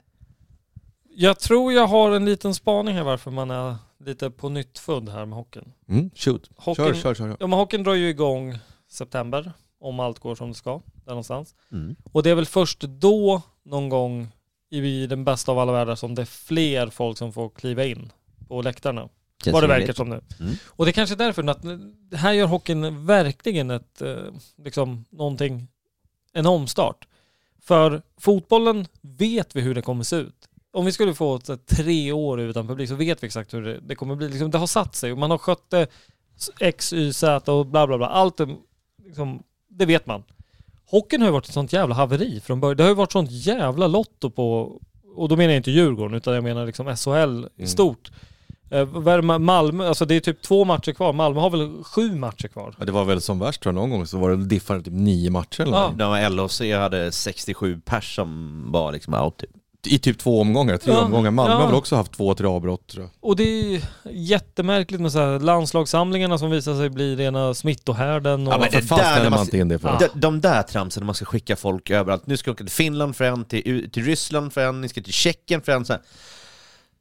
Speaker 6: jag tror jag har en liten spaning här varför man är lite på nytt född här med hockeyn.
Speaker 7: Mm, shoot.
Speaker 6: Hockeyn,
Speaker 7: kör, kör, kör.
Speaker 6: Ja, men hockeyn drar ju igång september. Om allt går som det ska, där någonstans.
Speaker 8: Mm.
Speaker 6: Och det är väl först då, någon gång i den bästa av alla världar, som det är fler folk som får kliva in på läktarna.
Speaker 8: Känns
Speaker 6: vad det verkar som nu.
Speaker 8: Mm.
Speaker 6: Och det är kanske är därför att här gör hockeyn verkligen ett, liksom, någonting, en omstart. För fotbollen vet vi hur det kommer se ut. Om vi skulle få ett, tre år utan publik så vet vi exakt hur det, det kommer bli. Liksom, det har satt sig och man har skött det X, Y, Z och bla bla bla. Allt det, liksom, det vet man. Hockeyn har ju varit ett sånt jävla haveri från början. Det har ju varit sånt jävla lotto på, och då menar jag inte Djurgården utan jag menar liksom S H L mm. i stort. Malmö, alltså det är typ två matcher kvar. Malmö har väl sju matcher kvar.
Speaker 7: Ja, det var väl som värst tror jag någon gång så var det diffade typ nio matcher eller
Speaker 6: ja.
Speaker 8: När L H C hade sextiosju pers som var liksom out typ.
Speaker 7: I typ två omgångar, tre
Speaker 6: ja.
Speaker 7: omgångar. Malmö
Speaker 6: ja.
Speaker 7: har väl också haft två, tre avbrott tror jag.
Speaker 6: Och det är jättemärkligt med så här landslagssamlingarna som visar sig bli rena smittohärden. Och
Speaker 8: ja, men det
Speaker 7: fast ställer man inte in det för.
Speaker 8: Ja. De, de där tramsen man ska skicka folk överallt. Nu ska åka till Finland för en, till, till Ryssland för en, ni ska till Tjeckien för en så här.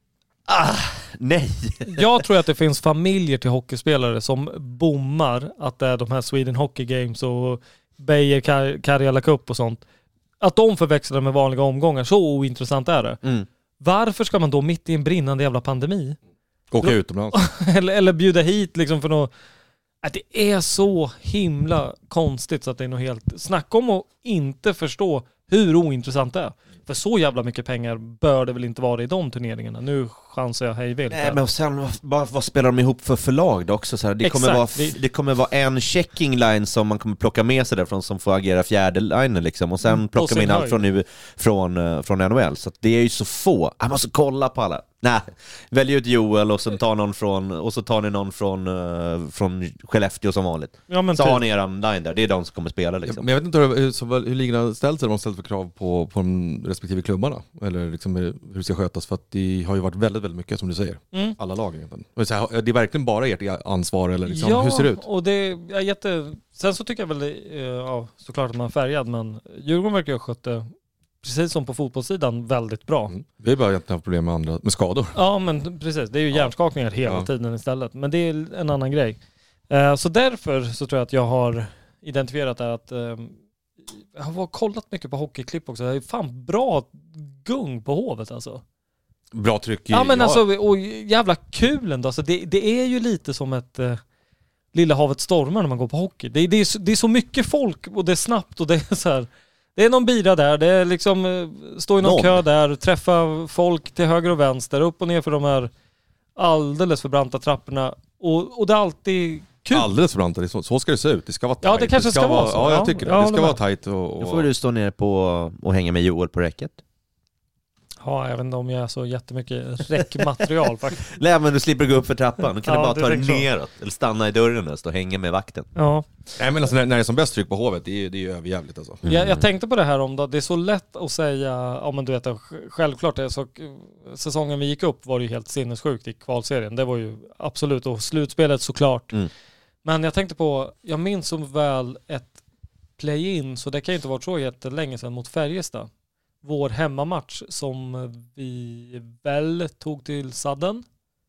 Speaker 8: Ah, nej.
Speaker 6: Jag tror att det finns familjer till hockeyspelare som bommar att det är de här Sweden Hockey Games och Beijer Kar- Karjala Cup och sånt. Att de förväxlar med vanliga omgångar. Så ointressant är det.
Speaker 8: Mm.
Speaker 6: Varför ska man då mitt i en brinnande jävla pandemi
Speaker 7: Åka utomlands.
Speaker 6: eller, eller bjuda hit liksom för något... Att det är så himla konstigt så att det är något helt... Snacka om att inte förstå hur ointressant det är. För så jävla mycket pengar bör det väl inte vara i de turneringarna. Nu chansar jag hej vilt.
Speaker 8: Nej, men sen, vad, vad spelar de ihop för förlag då också? Så här, det,
Speaker 6: Exakt.
Speaker 8: kommer vara, det kommer vara en checking line som man kommer plocka med sig därifrån som får agera fjärde line liksom. Och sen plocka med in allt från, nu, från, från N H L. Så att det är ju så få. Jag måste kolla på alla. Nej, välj ut Joel och sen tar någon från och så tar ni någon från uh, från Skellefteå som vanligt.
Speaker 6: Ja, men
Speaker 8: så
Speaker 6: typ.
Speaker 8: har ni eran line där. Det är de som kommer spela liksom.
Speaker 7: Men jag vet inte hur, så, hur ligorna ställt sig, de har ställt för krav på, på de respektive klubbarna. Eller liksom hur det ska skötas, för att det har ju varit väldigt, väldigt mycket som du säger. Mm. Alla lag egentligen. Det är verkligen bara ert ansvar eller liksom,
Speaker 6: ja,
Speaker 7: hur ser det ut?
Speaker 6: Och det är jätte... Sen så tycker jag väl, ja, såklart att man är färgad, men Djurgården verkar ha skött det, precis som på fotbollssidan, väldigt bra. Mm.
Speaker 7: Vi har bara egentligen haft problem med andra, med skador.
Speaker 6: Ja, men precis. Det är ju hjärnskakningar hela
Speaker 7: ja.
Speaker 6: tiden istället. Men det är en annan grej. Uh, så därför så tror jag att jag har identifierat det att uh, jag har kollat mycket på hockeyklipp också. Det är fan bra gung på Hovet alltså.
Speaker 7: Bra tryck i...
Speaker 6: Ja, men
Speaker 7: ja.
Speaker 6: alltså, och jävla kul ändå. Alltså, det, det är ju lite som ett... Uh, Lilla havet stormar när man går på hockey. Det, det, är, så, det är så mycket folk och det är snabbt och det är så här... Det är någon bira där, det är liksom, står i någon, någon kö där, träffa folk till höger och vänster, upp och ner för de här alldeles för branta trapporna. Och, och det är alltid kul.
Speaker 7: Alldeles för branta, så, så ska det se ut. Det ska vara tajt.
Speaker 6: Ja, det kanske det ska, ska vara så.
Speaker 7: Ja, jag tycker det.
Speaker 6: Ja,
Speaker 7: det ska
Speaker 6: det
Speaker 7: vara tajt. Och, och...
Speaker 8: Då får du stå ner på och hänga med Joel på räcket.
Speaker 6: Ja, jag vet inte om jag är så jättemycket räckmaterial faktiskt.
Speaker 8: Nej, men du slipper gå upp för trappan. Du kan
Speaker 6: ja,
Speaker 8: du bara ta dig neråt. Eller stanna i dörren och stå och hänga med vakten.
Speaker 6: Ja.
Speaker 7: Nej, men alltså, när, när det är som bäst tryck på Hovet, det är, det är ju överjävligt alltså.
Speaker 6: Mm. Jag, jag tänkte på det här om då. Det är så lätt att säga, ja men du vet, självklart det är så, säsongen vi gick upp var det ju helt sinnessjukt i kvalserien. Det var ju absolut, och slutspelet såklart. Mm. Men jag tänkte på, jag minns så väl ett play-in, så det kan ju inte vara så jättelänge sedan mot Färjestad. Vår hemmamatch som vi väl tog till Sudden.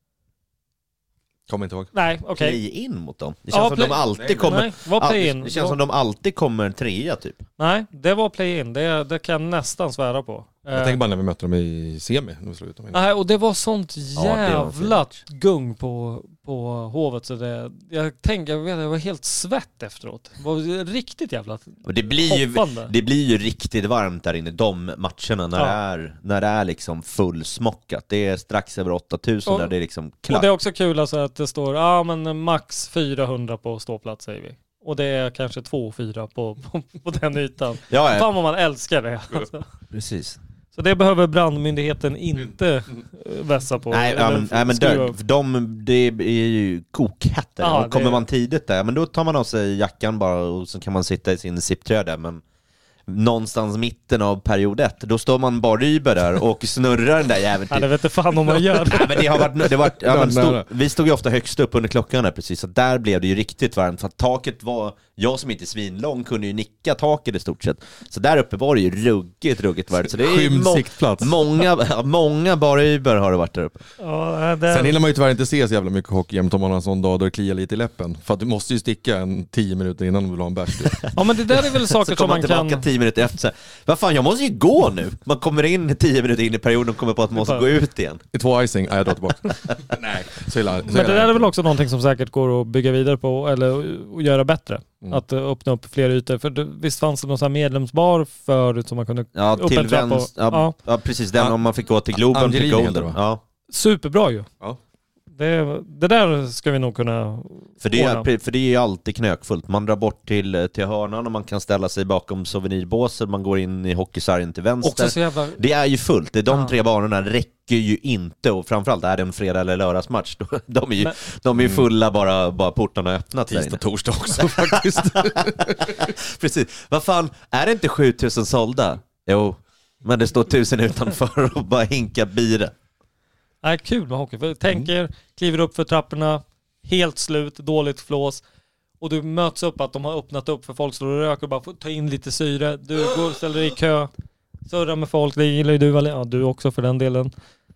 Speaker 7: Kommer inte ihåg.
Speaker 6: Nej, okej. Okay.
Speaker 8: Play-in mot dem. Det känns
Speaker 6: ja,
Speaker 8: som
Speaker 6: play-
Speaker 8: de alltid
Speaker 6: nej,
Speaker 8: kommer...
Speaker 6: Nej, var play-in.
Speaker 8: Det känns
Speaker 6: var...
Speaker 8: som de alltid kommer trea typ.
Speaker 6: Nej, det var play-in. Det, det kan jag nästan svära på.
Speaker 7: Jag tänker bara när vi mötte dem i semi.
Speaker 6: Nej, och det var sånt jävla ja, gung på, på Hovet. Så det, jag tänkte, jag vet, jag var helt svett efteråt. Det var riktigt jävla
Speaker 8: och det blir ju Det blir ju riktigt varmt där inne, de matcherna, när, ja. det, är, när det är liksom fullsmockat. Det är strax över åtta tusen där det är liksom klart.
Speaker 6: Och det är också kul alltså att det står, ja ah, men max fyrahundra på ståplats säger vi. Och det är kanske två fyra på, på, på den ytan. Ja, fan vad man älskar det. Alltså.
Speaker 8: Precis.
Speaker 6: Så det behöver brandmyndigheten inte vässa på.
Speaker 8: Nej, ja, men, nej, men där, de, det är ju kokhett. Och kommer det... man tidigt där, men då tar man av sig jackan bara och så kan man sitta i sin sipptröja där. Men någonstans mitten av period ett, då står man bara ryber där och snurrar den där jäveln.
Speaker 6: Ja, det vet inte fan om man gör.
Speaker 8: Nej, men det har varit, det var, ja, men stod, vi stod ju ofta högst upp under klockan där precis, så där blev det ju riktigt varmt. För att taket var, jag som inte är svinlång kunde ju nicka taket i stort sett. Så där uppe var det ju ruggigt, ruggigt varmt. Så det är
Speaker 7: må- siktplats.
Speaker 8: Många, många bara ryber har det varit där uppe.
Speaker 6: Ja, det...
Speaker 7: Sen hinner man ju tyvärr inte se så jävla mycket hockey jämt om man har en sån dag då det kliar lite i läppen. För att du måste ju sticka en tio minuter innan du vill ha en bärs.
Speaker 6: Ja, men det där är väl saker som man kan...
Speaker 8: tio minuter efter så här, vad fan, jag måste ju gå nu. Man kommer in tio minuter in i perioden och kommer på att man måste gå ut igen.
Speaker 7: It was icing, jag drar tillbaka. Nej, så illa, så
Speaker 6: men det där är väl också någonting som säkert går att bygga vidare på eller att göra bättre. Mm. Att öppna upp fler ytor. För det, visst fanns det någon sån här medlemsbar förut som man kunde
Speaker 8: ja, upp till vänster, ja, ja. ja, precis. Den ja. Om man fick gå till Globen till Golden. Ja.
Speaker 6: Superbra ju.
Speaker 7: Ja.
Speaker 6: Det, det där ska vi nog kunna
Speaker 8: för det, är, för det är ju alltid knökfullt. Man drar bort till, till hörnan och man kan ställa sig bakom souvenirbåsen. Man går in i hockeysargen till vänster.
Speaker 6: Jävla...
Speaker 8: Det är ju fullt. Det är de ah. tre banorna räcker ju inte. Och framförallt är det en fredag- eller lördagsmatch. De är ju, Men... de är ju fulla bara, bara portarna öppnat.
Speaker 7: Tisdag och torsdag också faktiskt.
Speaker 8: Precis. Vad fan, är det inte sjutusen sålda? Jo, men det står tusen utanför och bara hinka bira.
Speaker 6: Nej, kul med hockey. För tänker, mm. kliver upp för trapporna, helt slut, dåligt flås. Och du möts upp att de har öppnat upp för folk står och röker och bara får ta in lite syre. Du går och ställer dig i kö, surrar med folk, det gillar ju du, ja, du också för den delen.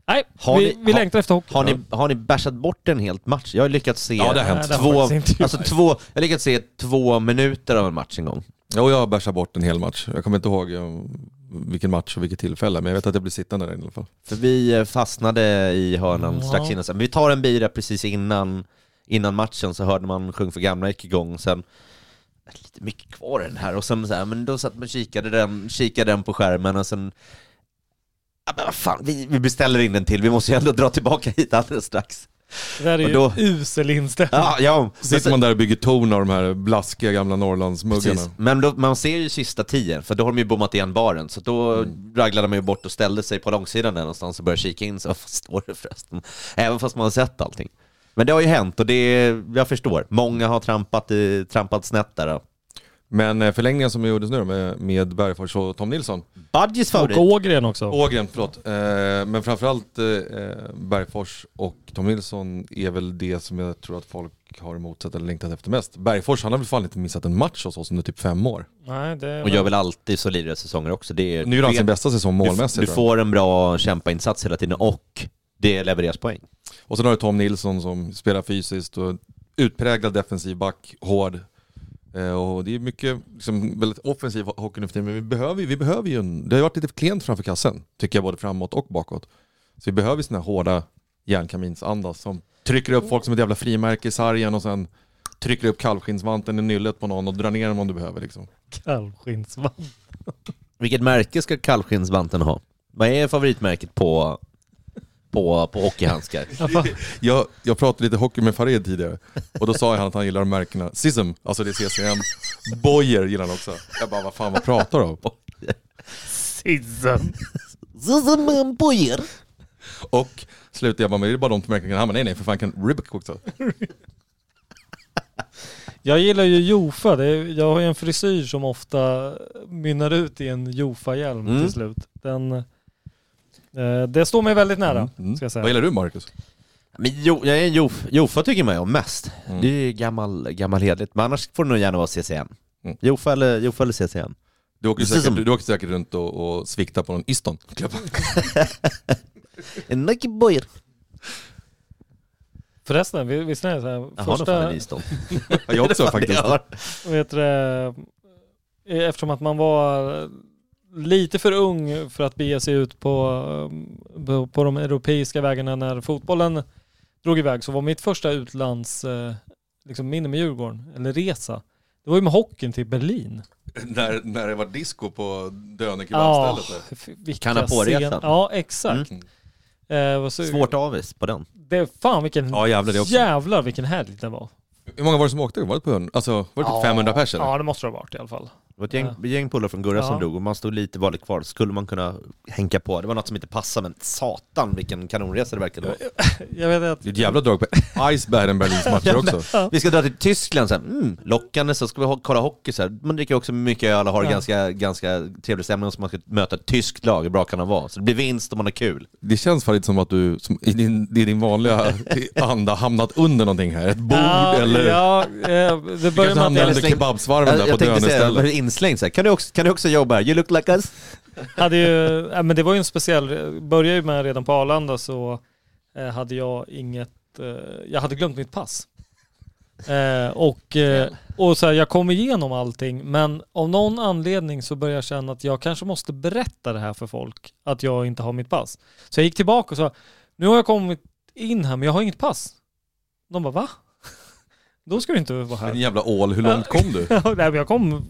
Speaker 6: Nej,
Speaker 8: Har
Speaker 6: vi,
Speaker 8: ni-
Speaker 6: vi
Speaker 8: har-
Speaker 6: längtar efter hockey.
Speaker 8: Har ni, har ni bashat bort en helt match? Jag har lyckats se
Speaker 7: Ja, det har hänt.
Speaker 6: Nej, det har
Speaker 8: två,
Speaker 6: faktiskt inte
Speaker 8: alltså
Speaker 6: gjort.
Speaker 8: två, jag har lyckats se två minuter av en match en gång.
Speaker 7: Jo, jag har bärsat bort en hel match. Jag kommer inte ihåg um, vilken match och vilket tillfälle, men jag vet att jag blir sittande där i alla fall.
Speaker 8: För vi fastnade i hörnan
Speaker 6: Ja.
Speaker 8: strax innan. Sen. Vi tar en bira precis innan, innan matchen, så hörde man Sjung för gamla gick igång. Sen lite mycket kvar i den här. Och sen så här, men då satt man kikade den, kikade den på skärmen och sen... Ja, men vad fan, vi, vi beställer in den till. Vi måste ju ändå dra tillbaka hit alldeles strax.
Speaker 6: Det där är
Speaker 8: Och
Speaker 6: ju
Speaker 8: då-
Speaker 6: usel inställning.
Speaker 8: Ja, ja.
Speaker 7: Sitter man där och bygger torn av de här blaskiga gamla Norrlandsmuggarna.
Speaker 8: Precis. Men då, man ser ju sista tio, för då har de ju bommat igen baren. Så då mm. raglade man ju bort och ställde sig på långsidan där någonstans och började kika in. Så vad står det förresten? Även fast man har sett allting. Men det har ju hänt och det, jag förstår. Många har trampat, i, trampat snett där då.
Speaker 7: Men eh, förlängningen som gjordes nu då med, med Bergfors och Tom Nilsson.
Speaker 8: Budgies favorit.
Speaker 6: Och Ågren också.
Speaker 7: Ågren, förlåt. Eh, men framförallt eh, Bergfors och Tom Nilsson är väl det som jag tror att folk har emot eller längtat efter mest. Bergfors, han har väl fan inte missat en match hos oss under typ fem år.
Speaker 6: Nej, det är
Speaker 8: Och gör väl alltid solidare säsonger också. Det är,
Speaker 7: Nu är det sin bästa säsong målmässigt.
Speaker 8: Du, du får en bra kämpainsats hela tiden och det levereras poäng.
Speaker 7: Och sen har du Tom Nilsson som spelar fysiskt och utpräglad defensiv back, hård. Eh, och det är mycket liksom, väldigt offensiv hockey nu för tiden, men vi behöver, vi behöver ju en, det har ju varit lite klent framför kassen, tycker jag, både framåt och bakåt. Så vi behöver såna här hårda järnkaminsandas som trycker upp folk som ett jävla frimärke i sargen och sen trycker upp kalvskinsvanten i nyllet på någon och drar ner dem om du behöver liksom.
Speaker 6: Kalvskinsvant.
Speaker 8: Vilket märke ska kalvskinsvanten ha? Vad är favoritmärket på, på, på hockeyhandskar?
Speaker 7: Jag, jag pratade lite hockey med Farid tidigare och då sa han att han gillar märkena Sism, alltså det är C C M. Boyer gillar han också. Jag bara, vad fan, vad pratar du om?
Speaker 6: Sism.
Speaker 8: Sism Boyer.
Speaker 7: Och slutade jag bara med, det är bara de till märken kan ha, men nej nej, för fan kan Ribbick också.
Speaker 6: Jag gillar ju Jofa. Det är, jag har ju en frisyr som ofta mynnar ut i en Jofa-hjälm
Speaker 8: Mm.
Speaker 6: till slut. Den, eh, det står mig väldigt nära,
Speaker 7: Mm.
Speaker 6: ska jag säga.
Speaker 7: Vad gillar du, Marcus?
Speaker 8: Men jo, jag är en Jof, Jofa tycker man ju om mest.
Speaker 7: Mm.
Speaker 8: Det är ju gammal, gammal hedligt. Men annars får det nog gärna vara C C M.
Speaker 7: Mm.
Speaker 8: Jofa eller, Jofa eller C C M.
Speaker 7: Du åker
Speaker 8: Precis
Speaker 7: säkert,
Speaker 8: som-
Speaker 7: du åker säkert runt och, och sviktar på någon Iston.
Speaker 8: En Nike Boyer.
Speaker 6: Förresten, vi- visst är det så här,
Speaker 8: Jag har nog fan
Speaker 6: första,
Speaker 8: en Easton.
Speaker 7: Jag också faktiskt.
Speaker 6: vet du, det, eftersom att man var lite för ung för att bege sig ut på, på, på de europeiska vägarna när fotbollen drog iväg, så var mitt första utlands eh, liksom minne med Djurgården, eller resa, det var ju med hockeyn till Berlin.
Speaker 7: när, när det var disco på Döne kebabstället.
Speaker 6: Ja, f- vilka
Speaker 8: Kan ha på
Speaker 6: scen-
Speaker 8: resan.
Speaker 6: Ja, exakt.
Speaker 7: Mm.
Speaker 6: Eh, vad så,
Speaker 8: Svårt avis på den.
Speaker 6: det, fan vilken,
Speaker 7: Ja, jävlar, det också.
Speaker 6: jävlar vilken helg det var.
Speaker 7: Hur många var det som åkte? Var det på hund? Alltså, var det typ femhundra pers eller?
Speaker 6: Ja, det måste det ha varit i alla fall.
Speaker 8: Det var ett gäng, gäng polare från Gurra
Speaker 6: Ja.
Speaker 8: som dog och man stod lite vanligt kvar. Skulle man kunna hänka på. Det var något som inte passade, men satan vilken kanonresa det verkade vara.
Speaker 6: Jag vet att
Speaker 7: Det är ett jävla drag på Icebergen Berlins matcher också.
Speaker 8: Vi ska dra till Tyskland sen. Mm, lockande, så ska vi ho- kolla hockey så här. Man dricker också mycket öl och har
Speaker 6: Ja.
Speaker 8: ganska, ganska trevlig stämning, så man ska möta ett tyskt lag. Hur bra kan det vara? Så det blir vinst och man har kul.
Speaker 7: Det känns faktiskt som att du som i din, i din vanliga anda hamnat under någonting här. Ett bord
Speaker 6: ja,
Speaker 7: eller...
Speaker 6: ja, eh, det
Speaker 7: Du
Speaker 6: börjar
Speaker 7: kanske
Speaker 6: med att
Speaker 7: hamnar
Speaker 6: jag
Speaker 7: under
Speaker 8: släng-
Speaker 7: kebabsvarven
Speaker 8: Jag,
Speaker 7: där på
Speaker 8: jag tänkte
Speaker 7: Döne
Speaker 8: säga,
Speaker 7: istället.
Speaker 8: inslängd så här. Kan du också, kan du också jobba här? You look like us.
Speaker 6: hade ju, äh, men det var ju en speciell, började ju med redan på Arlanda, så eh, hade jag inget, eh, jag hade glömt mitt pass. Eh, och eh, och så här, jag kom igenom allting, men av någon anledning så började jag känna att jag kanske måste berätta det här för folk, att jag inte har mitt pass. Så jag gick tillbaka och sa, nu har jag kommit in här men jag har inget pass. De bara, va? Då ska du inte vara
Speaker 7: En
Speaker 6: här.
Speaker 7: jävla ål, hur långt kom du?
Speaker 6: Nej, men jag kom.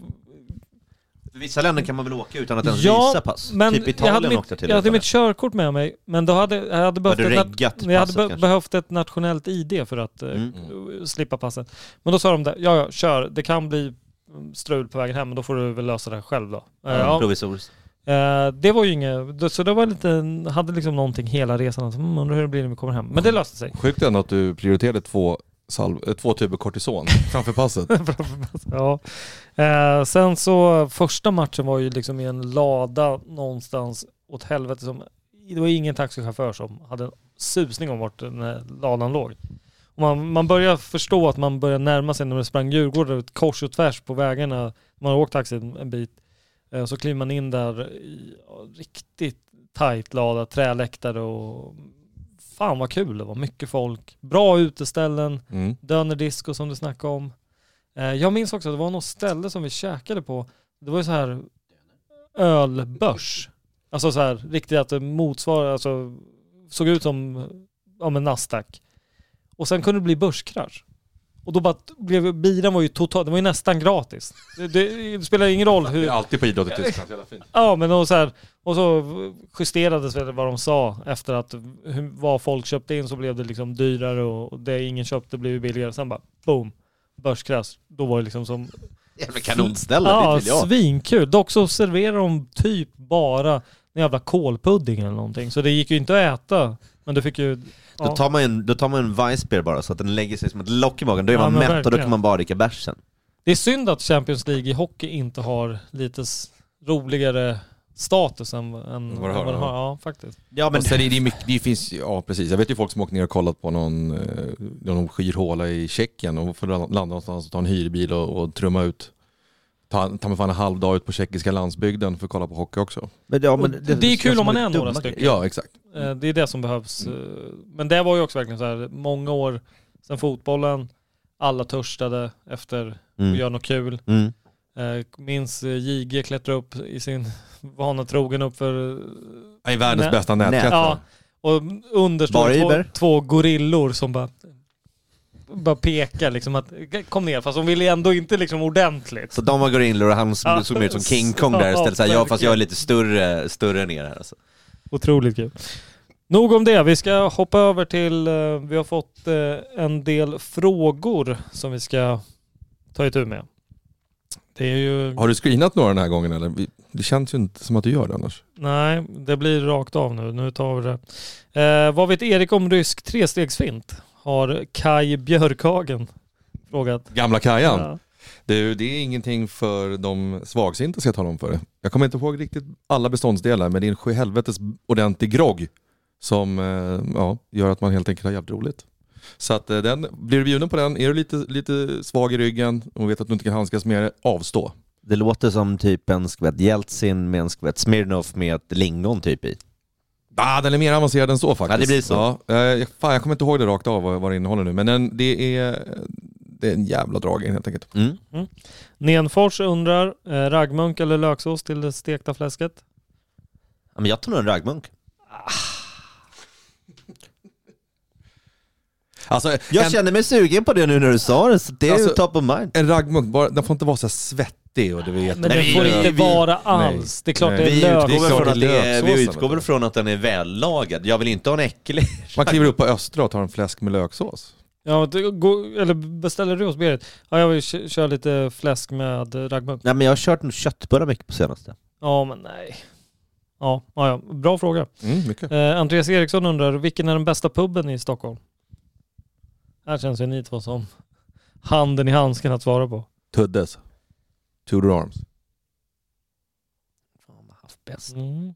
Speaker 8: I vissa länder kan man väl åka utan att ens
Speaker 6: Ja,
Speaker 8: visa pass?
Speaker 6: men
Speaker 8: Typ
Speaker 6: jag
Speaker 8: Italien
Speaker 6: hade, mitt,
Speaker 8: åkte till.
Speaker 6: jag hade
Speaker 8: det.
Speaker 6: mitt körkort med mig, men då hade jag hade behövt,
Speaker 8: Hade du
Speaker 6: ett,
Speaker 8: reggat
Speaker 6: nat- jag hade
Speaker 8: passet
Speaker 6: be-
Speaker 8: kanske?
Speaker 6: behövt ett nationellt I D för att eh,
Speaker 8: Mm.
Speaker 6: slippa passet. Men då sa de där, ja, ja, kör, det kan bli strul på vägen hem, men då får du väl lösa det själv då. Eh,
Speaker 8: Ja,
Speaker 6: ja,
Speaker 8: provisoriskt.
Speaker 6: eh, det var ju inget, så det var lite, hade liksom någonting hela resan, alltså, mm, undrar hur det blir när vi kommer hem. Men det löste sig.
Speaker 7: Sjukt ändå att du prioriterade två, salv, eh, två tuber kortison framför passet.
Speaker 6: Ja. Eh, sen så första matchen var ju liksom i en lada någonstans åt helvete, som det var ingen taxichaufför som hade en susning om vart den här ladan låg. Och man, man börjar förstå att man börjar närma sig när det sprang Djurgården ett kors och tvärs på vägarna. Man har åkt taxi en, en bit. Eh, så kliver man in där i ja, riktigt tajt lada, träläktare och fan vad kul det var. Mycket folk. Bra uteställen.
Speaker 7: Mm.
Speaker 6: Dönerdisco som du snackade om. Eh, jag minns också att det var något ställe som vi käkade på. Det var ju så här ölbörs. Alltså så här riktigt att det motsvarar, alltså såg ut som ja, en Nasdaq. Och sen kunde det bli börskrasch. Och då bara blev bilen var ju totalt, det var ju nästan gratis. Det, det, det spelar ingen roll hur.
Speaker 7: Det är alltid på idrott i Tyskland, jävla fint.
Speaker 6: Ja, men och så här, och så justerades väl vad de sa efter att hur, vad folk köpte in, så blev det liksom dyrare och det ingen köpte blev billigare. Sen bara boom, börskrasch. Då var det liksom som
Speaker 8: jävla kanonställe,
Speaker 6: ja,
Speaker 8: vill jag.
Speaker 6: Svinkul. Dock så serverar de typ bara en jävla kolpudding eller någonting. Så det gick ju inte att äta. Men du fick ju... Ja.
Speaker 8: Då tar man en, då tar man en Weissbier bara så att den lägger sig som ett lock i magen. Då är
Speaker 6: Ja,
Speaker 8: man
Speaker 6: men
Speaker 8: mätt
Speaker 6: verkligen.
Speaker 8: och då kan man bara dricka bärs sen.
Speaker 6: Det är synd att Champions League i hockey inte har lite s- roligare status än, än
Speaker 7: Vad det har,
Speaker 6: vad det har.
Speaker 7: ja.
Speaker 6: Ja, faktiskt.
Speaker 8: Ja, men
Speaker 7: Och så är det, det, är mycket, det finns, ja precis. Jag vet ju folk som åkt ner och kollat på någon, eh, någon skyrhåla i Tjeckien och får landa någonstans och ta en hyrbil och, och trumma ut. Ta, ta mig fan en halv dag ut på tjeckiska landsbygden för att kolla på hockey också.
Speaker 8: Men, ja, men
Speaker 6: det, det är kul om man är några stycken.
Speaker 7: Ja, exakt.
Speaker 6: Eh, Det är det som behövs. Mm. Men det var ju också verkligen så här, många år sedan fotbollen. Alla törstade efter
Speaker 8: Mm.
Speaker 6: att göra något kul.
Speaker 8: Mm.
Speaker 6: Eh, Minns eh, J G klättra upp i sin vana trogen upp för...
Speaker 7: Jag är världens
Speaker 6: Nä-
Speaker 7: bästa nätklättrare.
Speaker 6: Ja, och under
Speaker 8: Bara
Speaker 6: står två,
Speaker 8: Iber?
Speaker 6: två gorillor som bara, bara pekar liksom att kom ner, fast de ville ändå inte liksom ordentligt.
Speaker 8: Så de var gorillor och han
Speaker 6: Ja.
Speaker 8: såg ut som King Kong där istället. Så här, ja, fast jag är lite större, större än er här alltså.
Speaker 6: Otroligt kul. Nog om det. Vi ska hoppa över till, eh, vi har fått eh, en del frågor som vi ska ta itu med. Det är ju...
Speaker 7: Har du screenat några den här gången eller? Det känns ju inte som att du gör det annars.
Speaker 6: Nej, det blir rakt av nu. Nu tar vi det. Eh, vad vet Erik om rysk trestegsfint? Har Kai Björkhagen frågat.
Speaker 7: Gamla Kajan.
Speaker 6: Ja.
Speaker 7: Det, det är ingenting för de svagsinta, ska jag tala om för det. Jag kommer inte ihåg riktigt alla beståndsdelar, men det är en sjuhelvetes ordentlig grogg som eh, ja, gör att man helt enkelt har jävligt roligt. Så att eh, den, blir du bjuden på den, är du lite, lite svag i ryggen och vet att du inte kan handskas med det, avstå.
Speaker 8: Det låter som typ en skvätt Jeltsin med en skvätt Smirnoff med ett lingon typ i.
Speaker 7: Ah, den är mer avancerad än så faktiskt.
Speaker 8: Ja, det blir så.
Speaker 7: Ja, eh, fan, jag kommer inte ihåg det rakt av vad, vad det innehåller nu, men den, det, är, det är en jävla dragning helt enkelt.
Speaker 8: Mm.
Speaker 6: Mm. Nenfors undrar, eh, raggmunk eller löksås till det stekta fläsket?
Speaker 8: Ja, men jag tar nog en raggmunk.
Speaker 7: Alltså,
Speaker 8: Jag
Speaker 7: en,
Speaker 8: känner mig sugen på det nu när du sa det, så det är
Speaker 7: Alltså,
Speaker 8: ju top of mind.
Speaker 7: en raggmunk, bara, den får inte vara så här svettig och du vet.
Speaker 6: Men
Speaker 8: Nej,
Speaker 6: det
Speaker 8: vi-
Speaker 6: får inte
Speaker 8: vi-
Speaker 6: vara alls. Det är klart
Speaker 7: Nej.
Speaker 6: det är
Speaker 8: Vi
Speaker 6: lök.
Speaker 8: utgår, väl
Speaker 7: klart
Speaker 8: från att
Speaker 7: det är
Speaker 8: det är, vi
Speaker 7: löksåsen,
Speaker 8: utgår väl från att den är vällagad. Jag vill inte ha en äcklig.
Speaker 7: Man kliver upp på Östra och tar en fläsk med löksås.
Speaker 6: Ja, det går, eller beställer du hos Berit? Ja, jag vill kö- köra lite fläsk med raggmunk.
Speaker 8: Nej, men jag har kört en köttbullar mycket på senaste.
Speaker 6: Ja, men nej. Ja, ja, ja. Bra fråga.
Speaker 7: Mm, mycket.
Speaker 6: Eh, Andreas Eriksson undrar, vilken är den bästa puben i Stockholm? Här känns ju ni två som handen i handsken att svara på.
Speaker 7: Tuddes. Tudor Arms.
Speaker 8: Fan, vad haft bäst.
Speaker 6: Mm.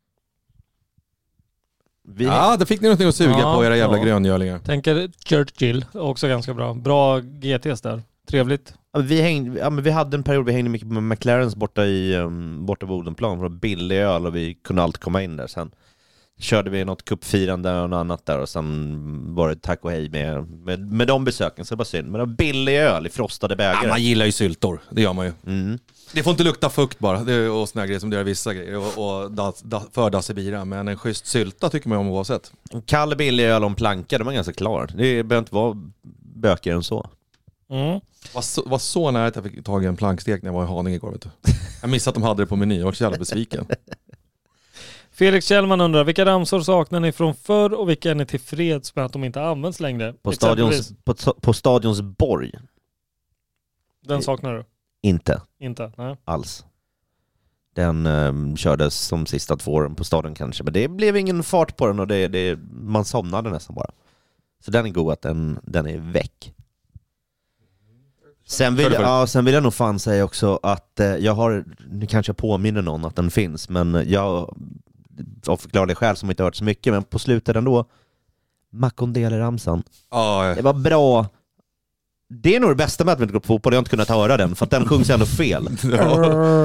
Speaker 8: Vi,
Speaker 7: Ja, det fick ni någonting att suga
Speaker 6: Ja,
Speaker 7: på, era jävla
Speaker 8: ja.
Speaker 7: gröngölingar.
Speaker 6: Tänker Churchill, också ganska bra. Bra G T's där. Trevligt.
Speaker 8: ja, vi, hängde, ja, men vi hade en period vi hängde mycket med McLarens borta i um, borta vid Odenplan. Det var billig öl och vi kunde alltid komma in där. Sen körde vi något cupfirande och något annat där och sen var det tack och hej med, med, med de besöken. Så det var synd. Men det var billig öl i frostade bägare.
Speaker 7: Ja, man gillar ju syltor, det gör man ju.
Speaker 8: Mm.
Speaker 7: Det får inte lukta fukt bara, det är och såna grejer som det gör vissa grejer. Och, och da, da, för dassebira, men en schysst sylta tycker man om oavsett.
Speaker 8: En kall billig öl och en planka, de är ganska klar. Det behöver inte vara bökigare än så.
Speaker 6: Mm.
Speaker 7: Var så, var så nära att jag fick tag i en plankstek när jag var i Haninge igår, vet du. Jag missade att de hade det på menyn, jag var så jävla besviken.
Speaker 6: Felix Kjellman undrar, vilka ramsor saknar ni från förr och vilka är ni tillfreds med att de inte används längre?
Speaker 8: På stadions, på, på stadions borg,
Speaker 6: Den saknar du?
Speaker 8: inte
Speaker 6: Inte? Nej.
Speaker 8: alls. Den um, kördes som sista två åren på stadion kanske, men det blev ingen fart på den och det, det, man somnade nästan bara. Så den är god att den, den är väck. Sen vill, jag, ja, sen vill jag nog fan säga också att eh, jag har, nu kanske jag påminner någon att den finns, men jag av förklarliga skäl som inte hört så mycket, men på slutet ändå, Makondele-ramsan.
Speaker 7: Ja,
Speaker 8: Det var bra. Det är nog det bästa med att vi inte går på fotboll. Jag har inte kunnat höra den, för att den sjungs ändå fel.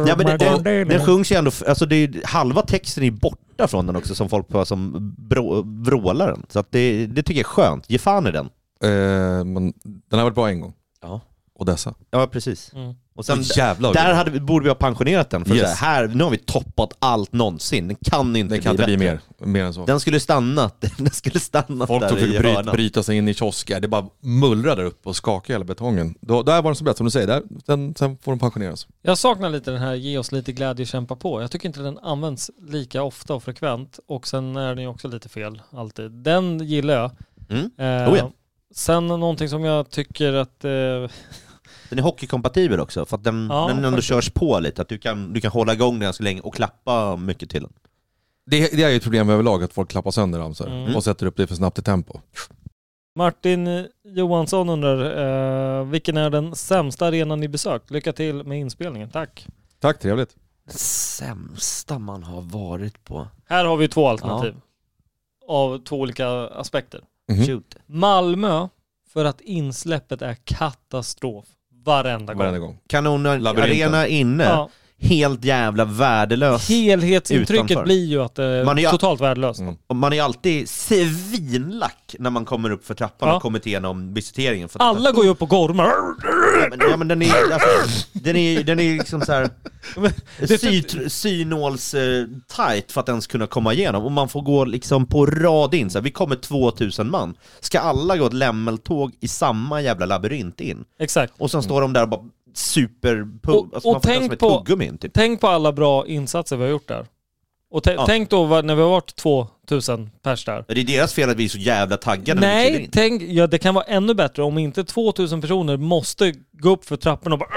Speaker 8: Ja, men det, det, den sjungs ju ändå, alltså det är, halva texten är borta från den också som folk på som brå, vrålar den. Så att det, det tycker jag är skönt. Ge fan i den.
Speaker 7: Eh, men den har varit bra en gång.
Speaker 8: Ja.
Speaker 7: Och dessa.
Speaker 8: Ja, precis. Mm. Och sen,
Speaker 7: jävlar,
Speaker 8: där hade vi, borde vi ha pensionerat den. För
Speaker 7: yes.
Speaker 8: här, nu har vi toppat allt någonsin. Den kan inte,
Speaker 7: den kan
Speaker 8: bli,
Speaker 7: inte bli mer, mer än så.
Speaker 8: Den skulle stanna. Den skulle stanna
Speaker 7: folk
Speaker 8: där i
Speaker 7: bryt,
Speaker 8: hörnan.
Speaker 7: bryta sig in i kiosker. Det bara mullrar där uppe och skakar hela betongen. Då, där var den så bäst som du säger. Där, den, sen får den pensioneras.
Speaker 6: Jag saknar lite den här ge oss lite glädje, kämpa på. Jag tycker inte den används lika ofta och frekvent. Och sen är den ju också lite fel alltid. Den gillar jag.
Speaker 8: Mm.
Speaker 6: Eh,
Speaker 8: oh ja.
Speaker 6: Sen någonting som jag tycker att... Eh,
Speaker 8: den är hockeykompatibel också, för att den,
Speaker 6: ja,
Speaker 8: den ändå körs på lite. Att du kan, du kan hålla igång den ganska länge och klappa mycket till den.
Speaker 7: Det, det är ju ett problem överlag att folk klappar sönder ramsor
Speaker 6: mm.
Speaker 7: och sätter upp det för snabbt i tempo.
Speaker 6: Martin Johansson undrar, eh, vilken är den sämsta arenan ni besökt? Lycka till med inspelningen, tack.
Speaker 7: Tack, trevligt.
Speaker 8: Sämsta man har varit på.
Speaker 6: Här har vi två alternativ. Ja. Av två olika aspekter.
Speaker 8: Mm-hmm.
Speaker 6: Malmö, för att insläppet är katastrof varenda gång.
Speaker 7: Varenda gång.
Speaker 8: Kanon arena inne. Ja. Helt jävla värdelös.
Speaker 6: Helhetsintrycket utanför. Blir ju att det är man är
Speaker 8: totalt
Speaker 6: värdelöst.
Speaker 8: Mm. Man är alltid svinlack när man kommer upp för trappan ja. och kommit igenom visiteringen. För
Speaker 6: alla att... går ju upp och gormar.
Speaker 8: Ja, men, ja, men den är alltså, den är den är liksom så här sy, synåls uh, tight för att ens kunna komma igenom. Och man får gå liksom på rad in. Så här, vi kommer tvåtusen man. Ska alla gå ett lämmeltåg i samma jävla labyrint in?
Speaker 6: Exakt.
Speaker 8: Och sen står de där och bara super
Speaker 6: och,
Speaker 8: alltså
Speaker 6: och tänk på in, typ. Tänk på alla bra insatser vi har gjort där. Och t- ja. tänk då när vi har varit tvåtusen pers där.
Speaker 8: Det är deras fel att vi är så jävla taggade.
Speaker 6: Nej, tänk, ja, det kan vara ännu bättre om inte tvåtusen personer måste gå upp för trapporna och bara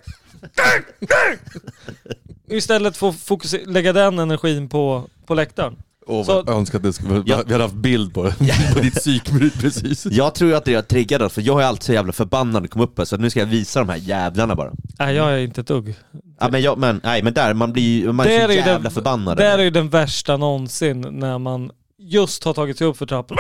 Speaker 6: istället för att fokusera, lägga den energin på, på läktaren.
Speaker 7: Oh, så, jag önskar att det skulle, ja. vi hade haft bild på, på ditt psykminut precis.
Speaker 8: Jag tror att det är triggat, för jag är alltid så jävla förbannad att komma upp här, så nu ska jag visa de här jävlarna bara.
Speaker 6: Nej, jag är inte ett dugg.
Speaker 8: Ja, men, jag, men, nej, men där, man blir man är så jävla den, förbannad.
Speaker 6: Det är ju den värsta någonsin när man just har tagit sig upp för trappan.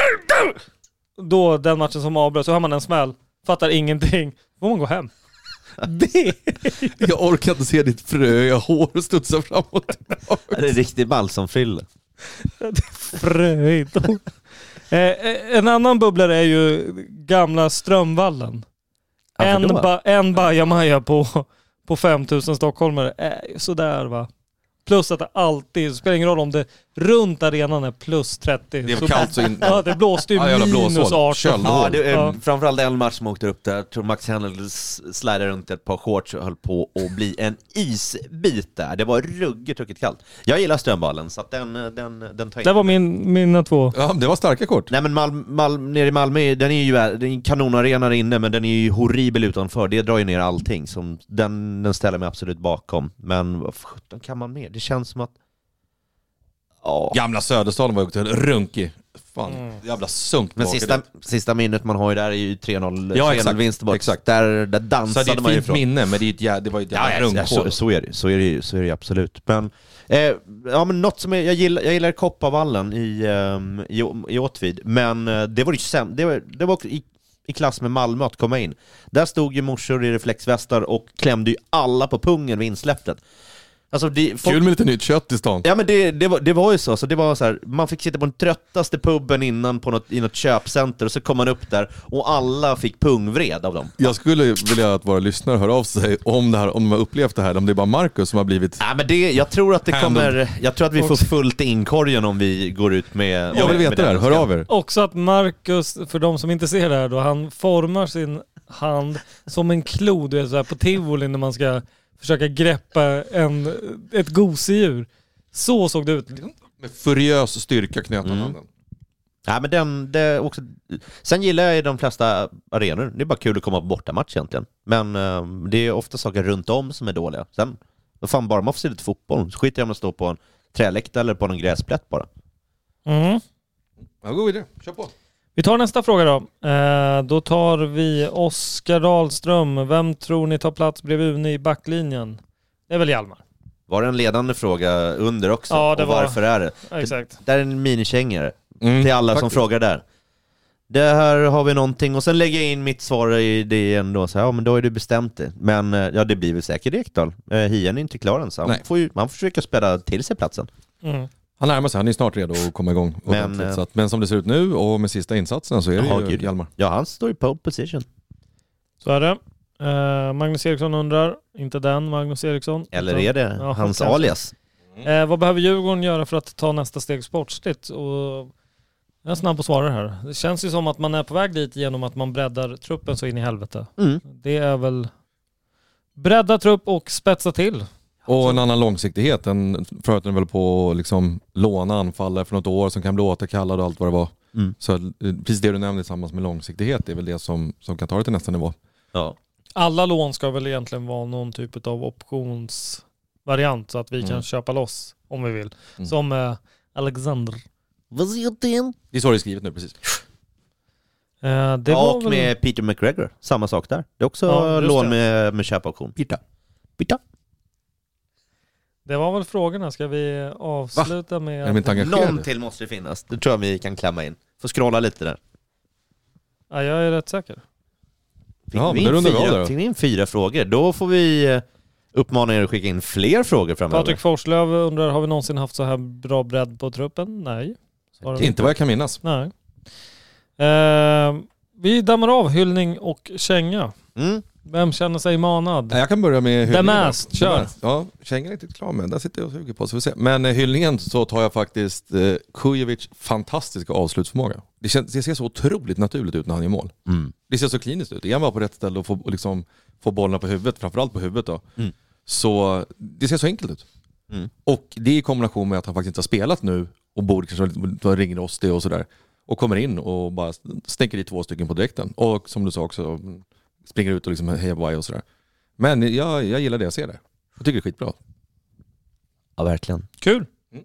Speaker 6: Då den matchen som avbröt, så har man en smäll, fattar ingenting, får man gå hem. Det.
Speaker 7: Jag orkar inte se ditt frö, jag hår studsar framåt.
Speaker 8: Det är riktigt balsamfrille.
Speaker 6: Fröjd. eh, en annan bubblare är ju gamla Strömvallen. Ja, en, ba, en bajamaja på, på femtusen stockholmare är sådär va. Plus att det alltid, det spelar ingen roll om det runt arenan är plus trettio.
Speaker 7: Det var kallt så in...
Speaker 6: Ja, det blåste ju ja, minus arton.
Speaker 8: Ja, det är ja. framförallt en match som åkte upp där. Jag tror Max Henel slidade runt ett par shorts och höll på att bli en isbit där. Det var ruggigt, ruggigt kallt. Jag gillar Strömballen, så att den, den, den tar in.
Speaker 6: Det var min, mina två.
Speaker 7: Ja, det var starka kort.
Speaker 8: Nej, men Mal, Mal, nere i Malmö, den är ju den är kanonarena inne, men den är ju horribel utanför. Det drar ju ner allting. Som, den, den ställer mig absolut bakom. Men vad sjutton kan man med? Det känns som att
Speaker 7: oh. Gamla Söderstaden var ju också runkig. Fan, mm. jävla sunk.
Speaker 8: Men sista, sista minnet man har ju där är ju tre noll
Speaker 7: ja, exakt.
Speaker 8: vinst bort.
Speaker 7: Exakt.
Speaker 8: Där, där dansade
Speaker 7: så det är ett
Speaker 8: man ju
Speaker 7: fint
Speaker 8: ifrån.
Speaker 7: minne, men det, är ett, ja, det var ju ett jävla
Speaker 8: ja,
Speaker 7: runkhål.
Speaker 8: Ja, så, så är det så är det, så är det absolut. Men, eh, ja, men något som är, jag gillar, jag gillar Kopparvallen i, um, i, i Åtvid. Men uh, det var ju säm, det var, det var i, i klass med Malmö att komma in. Där stod ju morsor i reflexvästar och klämde ju alla på pungen vid insläppet. Alltså det, folk...
Speaker 7: Kul med lite nytt kött i stan.
Speaker 8: Ja, men det, det, var, det var ju så, så det var så här, man fick sitta på den tröttaste puben innan på något, i något köpcenter, och så kom man upp där och alla fick pungvred av dem.
Speaker 7: Jag skulle vilja att våra lyssnare hör av sig om det här, om de har upplevt det här, om det är bara Marcus som har blivit.
Speaker 8: Ja, men det, jag tror att det kommer, jag tror att vi får fullt inkorgen om vi går ut med.
Speaker 7: Jag vill veta det här, hör av er.
Speaker 6: Också att Marcus, för de som inte ser det här då, han formar sin hand som en klod, så här på tivoli när man ska försöka greppa en, ett gosedjur. Så såg det ut.
Speaker 7: Med furiös styrka knöt han handen.
Speaker 8: Ja, men den, det också... Sen gillar jag de flesta arenor. Det är bara kul att komma på bortamatch egentligen. Men um, det är ofta saker runt om som är dåliga. Sen, vad fan, bara man får se lite fotboll. Så skiter jag om att stå på en träläktare eller på någon gräsplätt bara.
Speaker 6: Mm.
Speaker 7: Ja, gå vidare. Kör på.
Speaker 6: Vi tar nästa fråga då. Eh, då tar vi Oskar Dahlström. Vem tror ni tar plats bredvid Une i backlinjen? Det är väl Hjalmar.
Speaker 8: Var det en ledande fråga under också?
Speaker 6: Ja, det
Speaker 8: och
Speaker 6: var...
Speaker 8: varför är det?
Speaker 6: Ja, exakt.
Speaker 8: Det, det är en minikängare.
Speaker 7: Mm,
Speaker 8: till alla
Speaker 7: faktiskt.
Speaker 8: som frågar där. det här har vi någonting. Och sen lägger jag in mitt svar i det igen då. Så här, ja, men då är du bestämt det. Men ja, det blir väl säkert Ekdal. Eh, Hien är inte klar än, så man får, ju, man får försöka spela till sig platsen.
Speaker 6: Mm.
Speaker 7: Han närmar sig, han är snart redo att komma igång. Men, eh, så att, men som det ser ut nu och med sista insatsen så är det ju Hjalmar.
Speaker 8: Ja, han står i pole position.
Speaker 6: Så är det. Uh, Magnus Eriksson undrar, inte den Magnus Eriksson.
Speaker 8: Eller är det ja, hans kanske. alias?
Speaker 6: Uh, vad behöver Djurgården göra för att ta nästa steg sportsligt? Och jag är snabb på att svara här. Det känns ju som att man är på väg dit genom att man breddar truppen så in i helvete.
Speaker 8: Mm.
Speaker 6: Det är väl bredda trupp och spetsa till.
Speaker 7: Och en annan långsiktighet. En, förut är väl på liksom låna anfallare för något år som kan bli återkallad och allt vad det var.
Speaker 8: Mm.
Speaker 7: Så precis det du nämnde tillsammans med långsiktighet, det är väl det som, som kan ta det till nästa nivå.
Speaker 8: Ja.
Speaker 6: Alla lån ska väl egentligen vara någon typ av optionsvariant så att vi mm. kan köpa loss om vi vill. Mm. Som eh, Alexander.
Speaker 8: Vad säger du?
Speaker 7: Det är så det är skrivet nu precis.
Speaker 6: Eh, det
Speaker 8: ja,
Speaker 6: var
Speaker 8: och
Speaker 6: väl...
Speaker 8: med Peter McGregor. Samma sak där. Det är också ja, lån det. med, med köpoption.
Speaker 7: Peter.
Speaker 8: Peter.
Speaker 6: Det var väl frågorna. Ska vi avsluta Va? med...
Speaker 8: Att... Någon till måste det finnas. Det tror jag vi kan klämma in. Får scrolla lite där.
Speaker 6: Ja, jag är rätt säker.
Speaker 8: Fick, ja, vi in fyra, fick vi in fyra frågor. Då får vi uppmana er att skicka in fler frågor framöver.
Speaker 6: Patrik Forslöv undrar, har vi någonsin haft så här bra bredd på truppen? Nej.
Speaker 7: Svarar inte vad jag kan minnas.
Speaker 6: Nej. Eh, vi dammar av hyllning och känga.
Speaker 8: Mm.
Speaker 6: Vem känner sig manad?
Speaker 7: Jag kan börja med hyllningen.
Speaker 6: The Mast, kör.
Speaker 7: Ja, kängan är inte klar med. Där sitter jag och suger på så vi ser. Men eh, hyllningen så tar jag faktiskt eh, Kujovic fantastiska avslutsförmåga. Det, känns, det ser så otroligt naturligt ut när han gör mål.
Speaker 8: Mm.
Speaker 7: Det ser så kliniskt ut. Igen var på rätt ställe och få, och liksom, få bollarna på huvudet, framförallt på huvudet då.
Speaker 8: Mm.
Speaker 7: Så det ser så enkelt ut.
Speaker 8: Mm.
Speaker 7: Och det är i kombination med att han faktiskt inte har spelat nu och borde kanske vara ringrostig och sådär. Och kommer in och bara stänker i två stycken på direkten. Och som du sa också, springer ut och liksom hejar på och sådär. Men jag, jag gillar det jag ser där. Jag tycker det är skitbra.
Speaker 8: Ja, verkligen.
Speaker 6: Kul.
Speaker 8: Mm.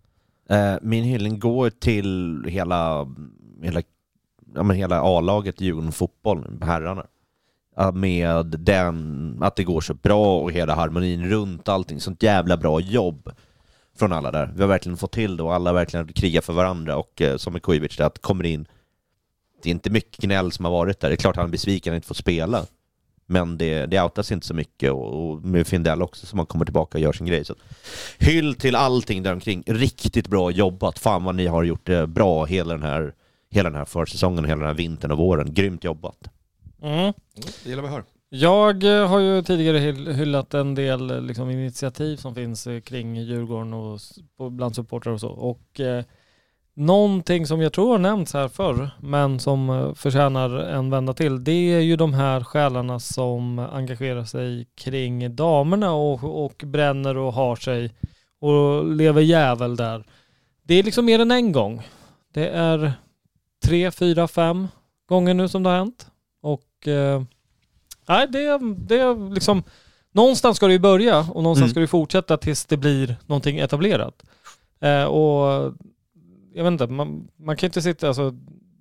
Speaker 8: Uh, min hyllning går till hela, hela, ja, men hela A-laget i Djurgården fotboll, herrarna. Uh, med den, att det går så bra och hela harmonin runt allting. Sånt jävla bra jobb från alla där. Vi har verkligen fått till det och alla verkligen krigar för varandra. Och uh, som med Kujovic, det att kommer in, det är inte mycket gnäll som har varit där. Det är klart att han är besviken att inte få spela. Men det, det outas inte så mycket. Och, och med Findell också som man kommer tillbaka och gör sin grej. Så hyll till allting där omkring. Riktigt bra jobbat. Fan vad ni har gjort det bra hela den här, hela den här försäsongen, hela den här vintern och våren. Grymt jobbat.
Speaker 6: Mm.
Speaker 7: Det gillar vi hör.
Speaker 6: Jag har ju tidigare hyllat en del liksom, initiativ som finns kring Djurgården och bland supportrar och så. Och eh, någonting som jag tror har nämnts här förr, men som förtjänar en vända till, det är ju de här själarna som engagerar sig kring damerna och, och bränner och har sig och lever jävel där. Det är liksom mer än en gång. Det är tre, fyra, fem gånger nu som det har hänt. Och eh, nej, det, det är liksom någonstans ska det ju börja och någonstans mm. ska det fortsätta tills det blir någonting etablerat. Eh, och jag vet inte, man, man kan inte sitta alltså,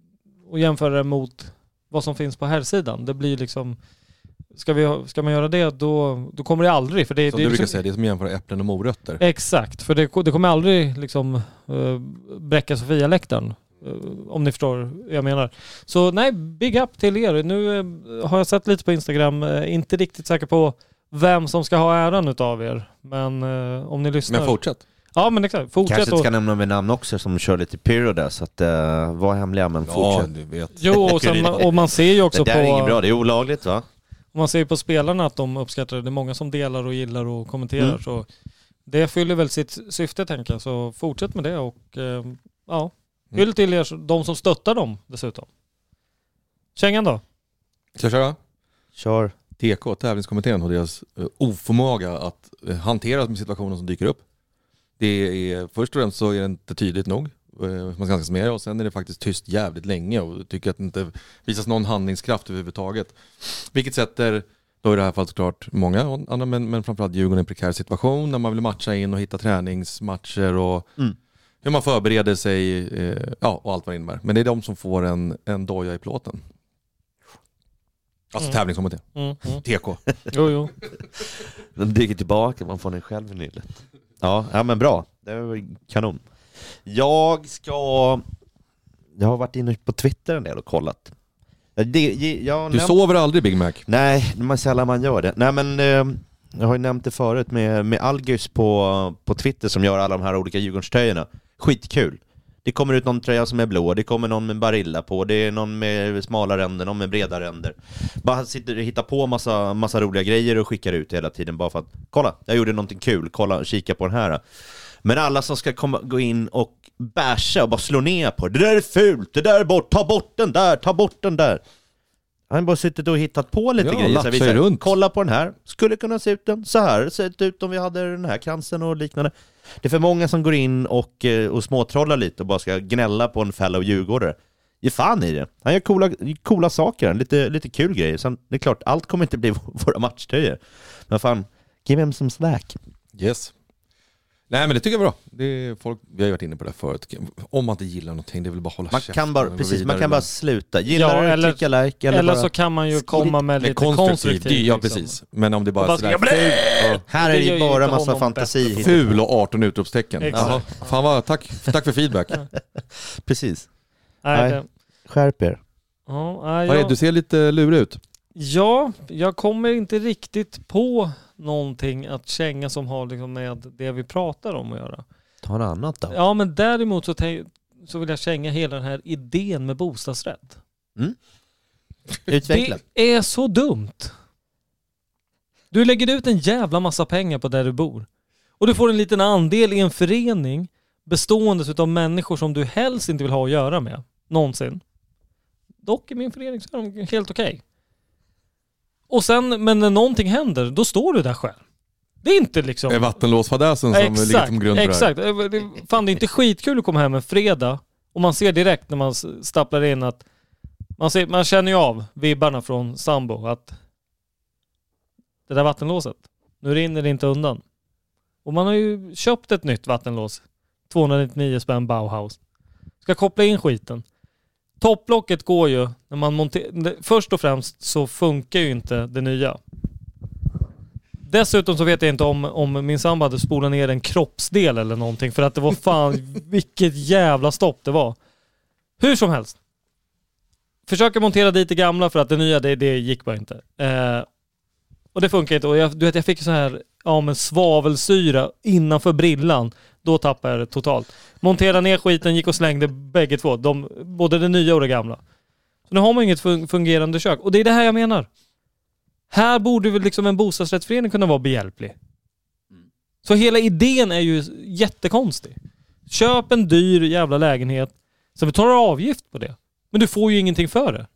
Speaker 6: och jämföra det mot vad som finns på här sidan. Det blir liksom, ska, vi, ska man göra det då, då kommer det aldrig. För det,
Speaker 7: som
Speaker 6: det
Speaker 7: du
Speaker 6: liksom,
Speaker 7: brukar säga, det är som jämföra äpplen och morötter.
Speaker 6: Exakt, för det, det kommer aldrig liksom uh, bräcka Sofia-läktaren. Uh, om ni förstår vad jag menar. Så nej, big up till er. Nu uh, har jag sett lite på Instagram, uh, inte riktigt säker på vem som ska ha äran utav er. Men uh, om ni lyssnar.
Speaker 7: Men fortsätt.
Speaker 6: Ja, men exakt. Fortsätt.
Speaker 8: Kanske inte ska nämna med namn också som kör lite pyro där, så att uh, var hemliga, men fortsätt.
Speaker 7: Ja, du vet.
Speaker 6: Jo, och, sen, och man ser ju också
Speaker 8: det
Speaker 6: på...
Speaker 8: Det är inget bra, det är olagligt va?
Speaker 6: Och man ser ju på spelarna att de uppskattar det. Det är många som delar och gillar och kommenterar. Mm. Så det fyller väl sitt syfte, tänker jag. Så fortsätt med det och uh, ja, hyll till er, de som stöttar dem dessutom. Kängan då?
Speaker 7: Ska jag köra?
Speaker 8: Kör.
Speaker 7: T K, tävlingskommittén, och deras uh, oförmåga att uh, hantera med situationen som dyker upp. Det är, först och främst så är det inte tydligt nog. Man ska ganska mer, och sen är det faktiskt tyst jävligt länge och tycker att det inte visas någon handlingskraft överhuvudtaget. Vilket sätter, då i det här fallet såklart många andra, men, men framförallt Djurgården i en prekär situation när man vill matcha in och hitta träningsmatcher och mm. hur man förbereder sig, eh, ja, och allt vad det innebär. Men det är de som får en, en doja i plåten. Alltså mm. tävlingskommittén.
Speaker 6: Mm. Mm.
Speaker 7: T K.
Speaker 6: Jo, jo.
Speaker 8: Den dyker tillbaka, man får den själv i nyllet. Ja, ja, men bra. Det var kanon. Jag ska jag har varit inne på Twitter en del och kollat. Det, jag
Speaker 7: du
Speaker 8: näm-
Speaker 7: sover aldrig, Big Mac?
Speaker 8: Nej, det är sällan man gör det. Nej, men eh, jag har ju nämnt det förut med, med Algus på, på Twitter som gör alla de här olika Djurgårdströjorna. Skitkul. Det kommer ut någon tröja som är blå, det kommer någon med Barilla på, det är någon med smala ränder, någon med breda ränder. Bara sitter och hittar på massa, massa roliga grejer och skickar ut hela tiden bara för att, kolla, jag gjorde någonting kul, kolla, kika på den här. Men alla som ska komma, gå in och bärsa och bara slå ner på det där är fult, det där är bort, ta bort den där, ta bort den där. Han har bara suttit och hittat på lite
Speaker 7: ja,
Speaker 8: grejer. Så
Speaker 7: visar, runt.
Speaker 8: Kolla på den här, skulle kunna se ut den så här, se ut om vi hade den här kransen och liknande. Det är för många som går in och, och småtrollar lite och bara ska gnälla på en fellow djurgårdare. Ge fan i det. Han gör coola, coola saker, lite, lite kul grejer. Sen, det är klart, allt kommer inte bli våra matchtröjor. Men fan, give him some slack.
Speaker 7: Yes. Nej, men det tycker jag är bra. Det är folk, vi har ju varit inne på det förut. Om man inte gillar någonting, det är väl bara hålla
Speaker 8: man
Speaker 7: käften.
Speaker 8: Kan bara, precis, man kan bara sluta. Gillar
Speaker 6: ja,
Speaker 8: du,
Speaker 6: eller,
Speaker 8: klicka like. Eller,
Speaker 6: eller
Speaker 8: bara,
Speaker 6: så kan man ju komma med lite konstruktivt.
Speaker 7: konstruktiv, ja, precis. Liksom. Men om det bara, bara
Speaker 6: är
Speaker 7: sådär,
Speaker 6: ful,
Speaker 8: här är det bara massa fantasi.
Speaker 7: Ful och arton utropstecken.
Speaker 6: Jaha.
Speaker 7: Fan vad, tack, tack för feedback.
Speaker 8: Precis.
Speaker 6: Nej,
Speaker 8: nej. Skärp er.
Speaker 6: Ja, nej,
Speaker 7: jag... Du ser lite lurig ut.
Speaker 6: Ja, jag kommer inte riktigt på någonting att känga som har liksom med det vi pratar om att göra.
Speaker 8: Ta något annat då.
Speaker 6: Ja, men däremot så, te- så vill jag känga hela den här idén med bostadsrätt.
Speaker 8: Mm. Utveckla.
Speaker 6: Det är så dumt. Du lägger ut en jävla massa pengar på där du bor. Och du får en liten andel i en förening bestående av människor som du helst inte vill ha att göra med. Någonsin. Dock i min förening så är de helt okej. Okay. Och sen, men när någonting händer, då står du där själv. Det är inte liksom...
Speaker 7: Det är vattenlåsfadäsen som
Speaker 6: exakt,
Speaker 7: ligger som grund för
Speaker 6: exakt. Det här. Fan, det är inte skitkul att komma hem en fredag och man ser direkt när man stapplar in att man, ser, man känner ju av vibbarna från sambo att det där vattenlåset, nu rinner det inte undan. Och man har ju köpt ett nytt vattenlås. tvåhundranittionio spänn Bauhaus. Ska koppla in skiten. Topplocket går ju när man monterar. Först och främst så funkar ju inte det nya. Dessutom så vet jag inte om, om min sambo hade spolat ner en kroppsdel eller någonting. För att det var fan vilket jävla stopp det var. Hur som helst. Försöker montera dit det gamla för att det nya, det, det gick bara inte. Eh, och det funkar inte. Och jag, du vet, jag fick så här ja, men svavelsyra innanför brillan. Då tappade jag det totalt. Montera ner skiten, gick och slängde bägge två. De, både det nya och det gamla. Så nu har man inget fungerande kök. Och det är det här jag menar. Här borde väl liksom en bostadsrättsförening kunna vara behjälplig. Så hela idén är ju jättekonstig. Köp en dyr jävla lägenhet så vi tar avgift på det. Men du får ju ingenting för det.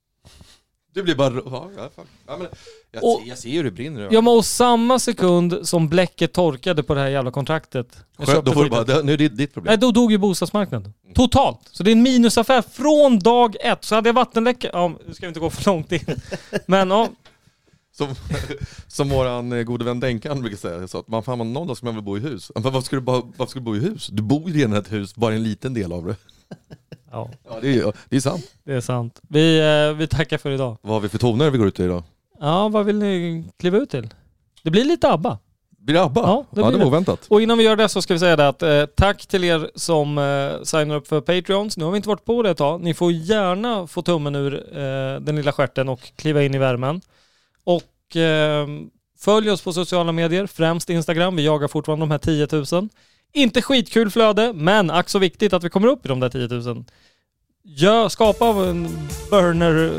Speaker 7: Du blir bara... Ja, ja, men jag,
Speaker 6: och,
Speaker 7: ser, jag ser hur det brinner.
Speaker 6: Ja, men och samma sekund som bläcket torkade på det här jävla kontraktet.
Speaker 7: Skönt, då får du bara, det, nu är det ditt problem.
Speaker 6: Nej, då dog ju bostadsmarknaden. Mm. Totalt. Så det är en minusaffär från dag ett. Så hade jag vattenläcka... Ja, nu ska vi inte gå för långt in. Men ja...
Speaker 7: Som, som våran gode vän Denkan brukar säga, så att man fan någon dag ska man väl bo i hus. Men varför ska du, bara, varför ska du bo i hus? Du bor ju redan i ett hus, bara en liten del av det.
Speaker 6: Ja,
Speaker 7: ja det, är, det är sant.
Speaker 6: Det är sant. Vi, eh, vi tackar för idag.
Speaker 7: Vad har vi för toner vi går ut i idag?
Speaker 6: Ja, vad vill ni kliva ut till? Det blir lite ABBA.
Speaker 7: Blir det ABBA?
Speaker 6: Ja, det,
Speaker 7: ja,
Speaker 6: blir
Speaker 7: det var oväntat.
Speaker 6: Och innan vi gör det så ska vi säga det att eh, tack till er som eh, signar upp för Patreons. Nu har vi inte varit på det ett tag. Ni får gärna få tummen ur eh, den lilla skärten och kliva in i värmen. Och följ oss på sociala medier, främst Instagram. Vi jagar fortfarande de här tio tusen. Inte skitkul flöde, men ack så viktigt att vi kommer upp i de där tio tusen. Gör, skapa en burner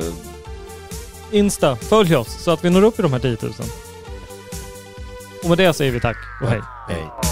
Speaker 6: Insta. Följ oss så att vi når upp i de här tio tusen. Och med det säger vi tack och hej.
Speaker 8: Hej.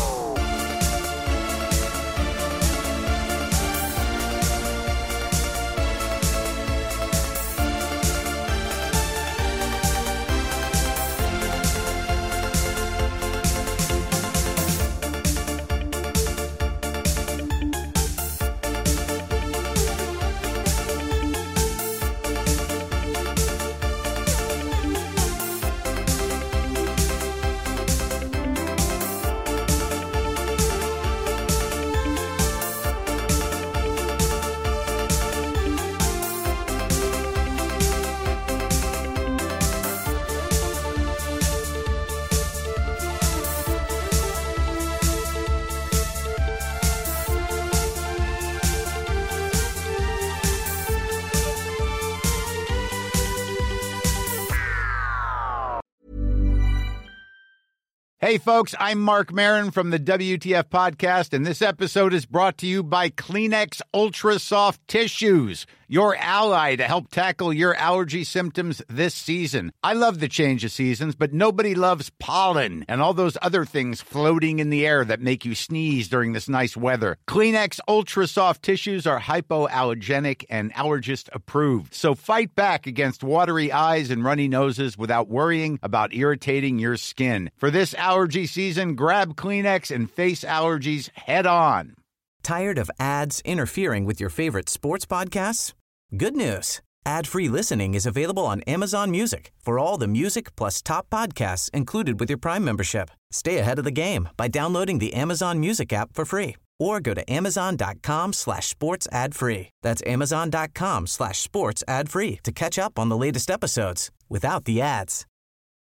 Speaker 2: Hey folks, I'm Mark Maron from the W T F Podcast, and this episode is brought to you by Kleenex Ultra Soft Tissues, your ally to help tackle your allergy symptoms this season. I love the change of seasons, but nobody loves pollen and all those other things floating in the air that make you sneeze during this nice weather. Kleenex Ultra Soft Tissues are hypoallergenic and allergist approved, so fight back against watery eyes and runny noses without worrying about irritating your skin. For this allergy season, grab Kleenex and face allergies head on.
Speaker 1: Tired of ads interfering with your favorite sports podcasts? Good news. Ad-free listening is available on Amazon Music for all the music plus top podcasts included with your Prime membership. Stay ahead of the game by downloading the Amazon Music app for free or go to amazon.com slash sports ad free. That's amazon.com slash sports ad free to catch up on the latest episodes without the ads.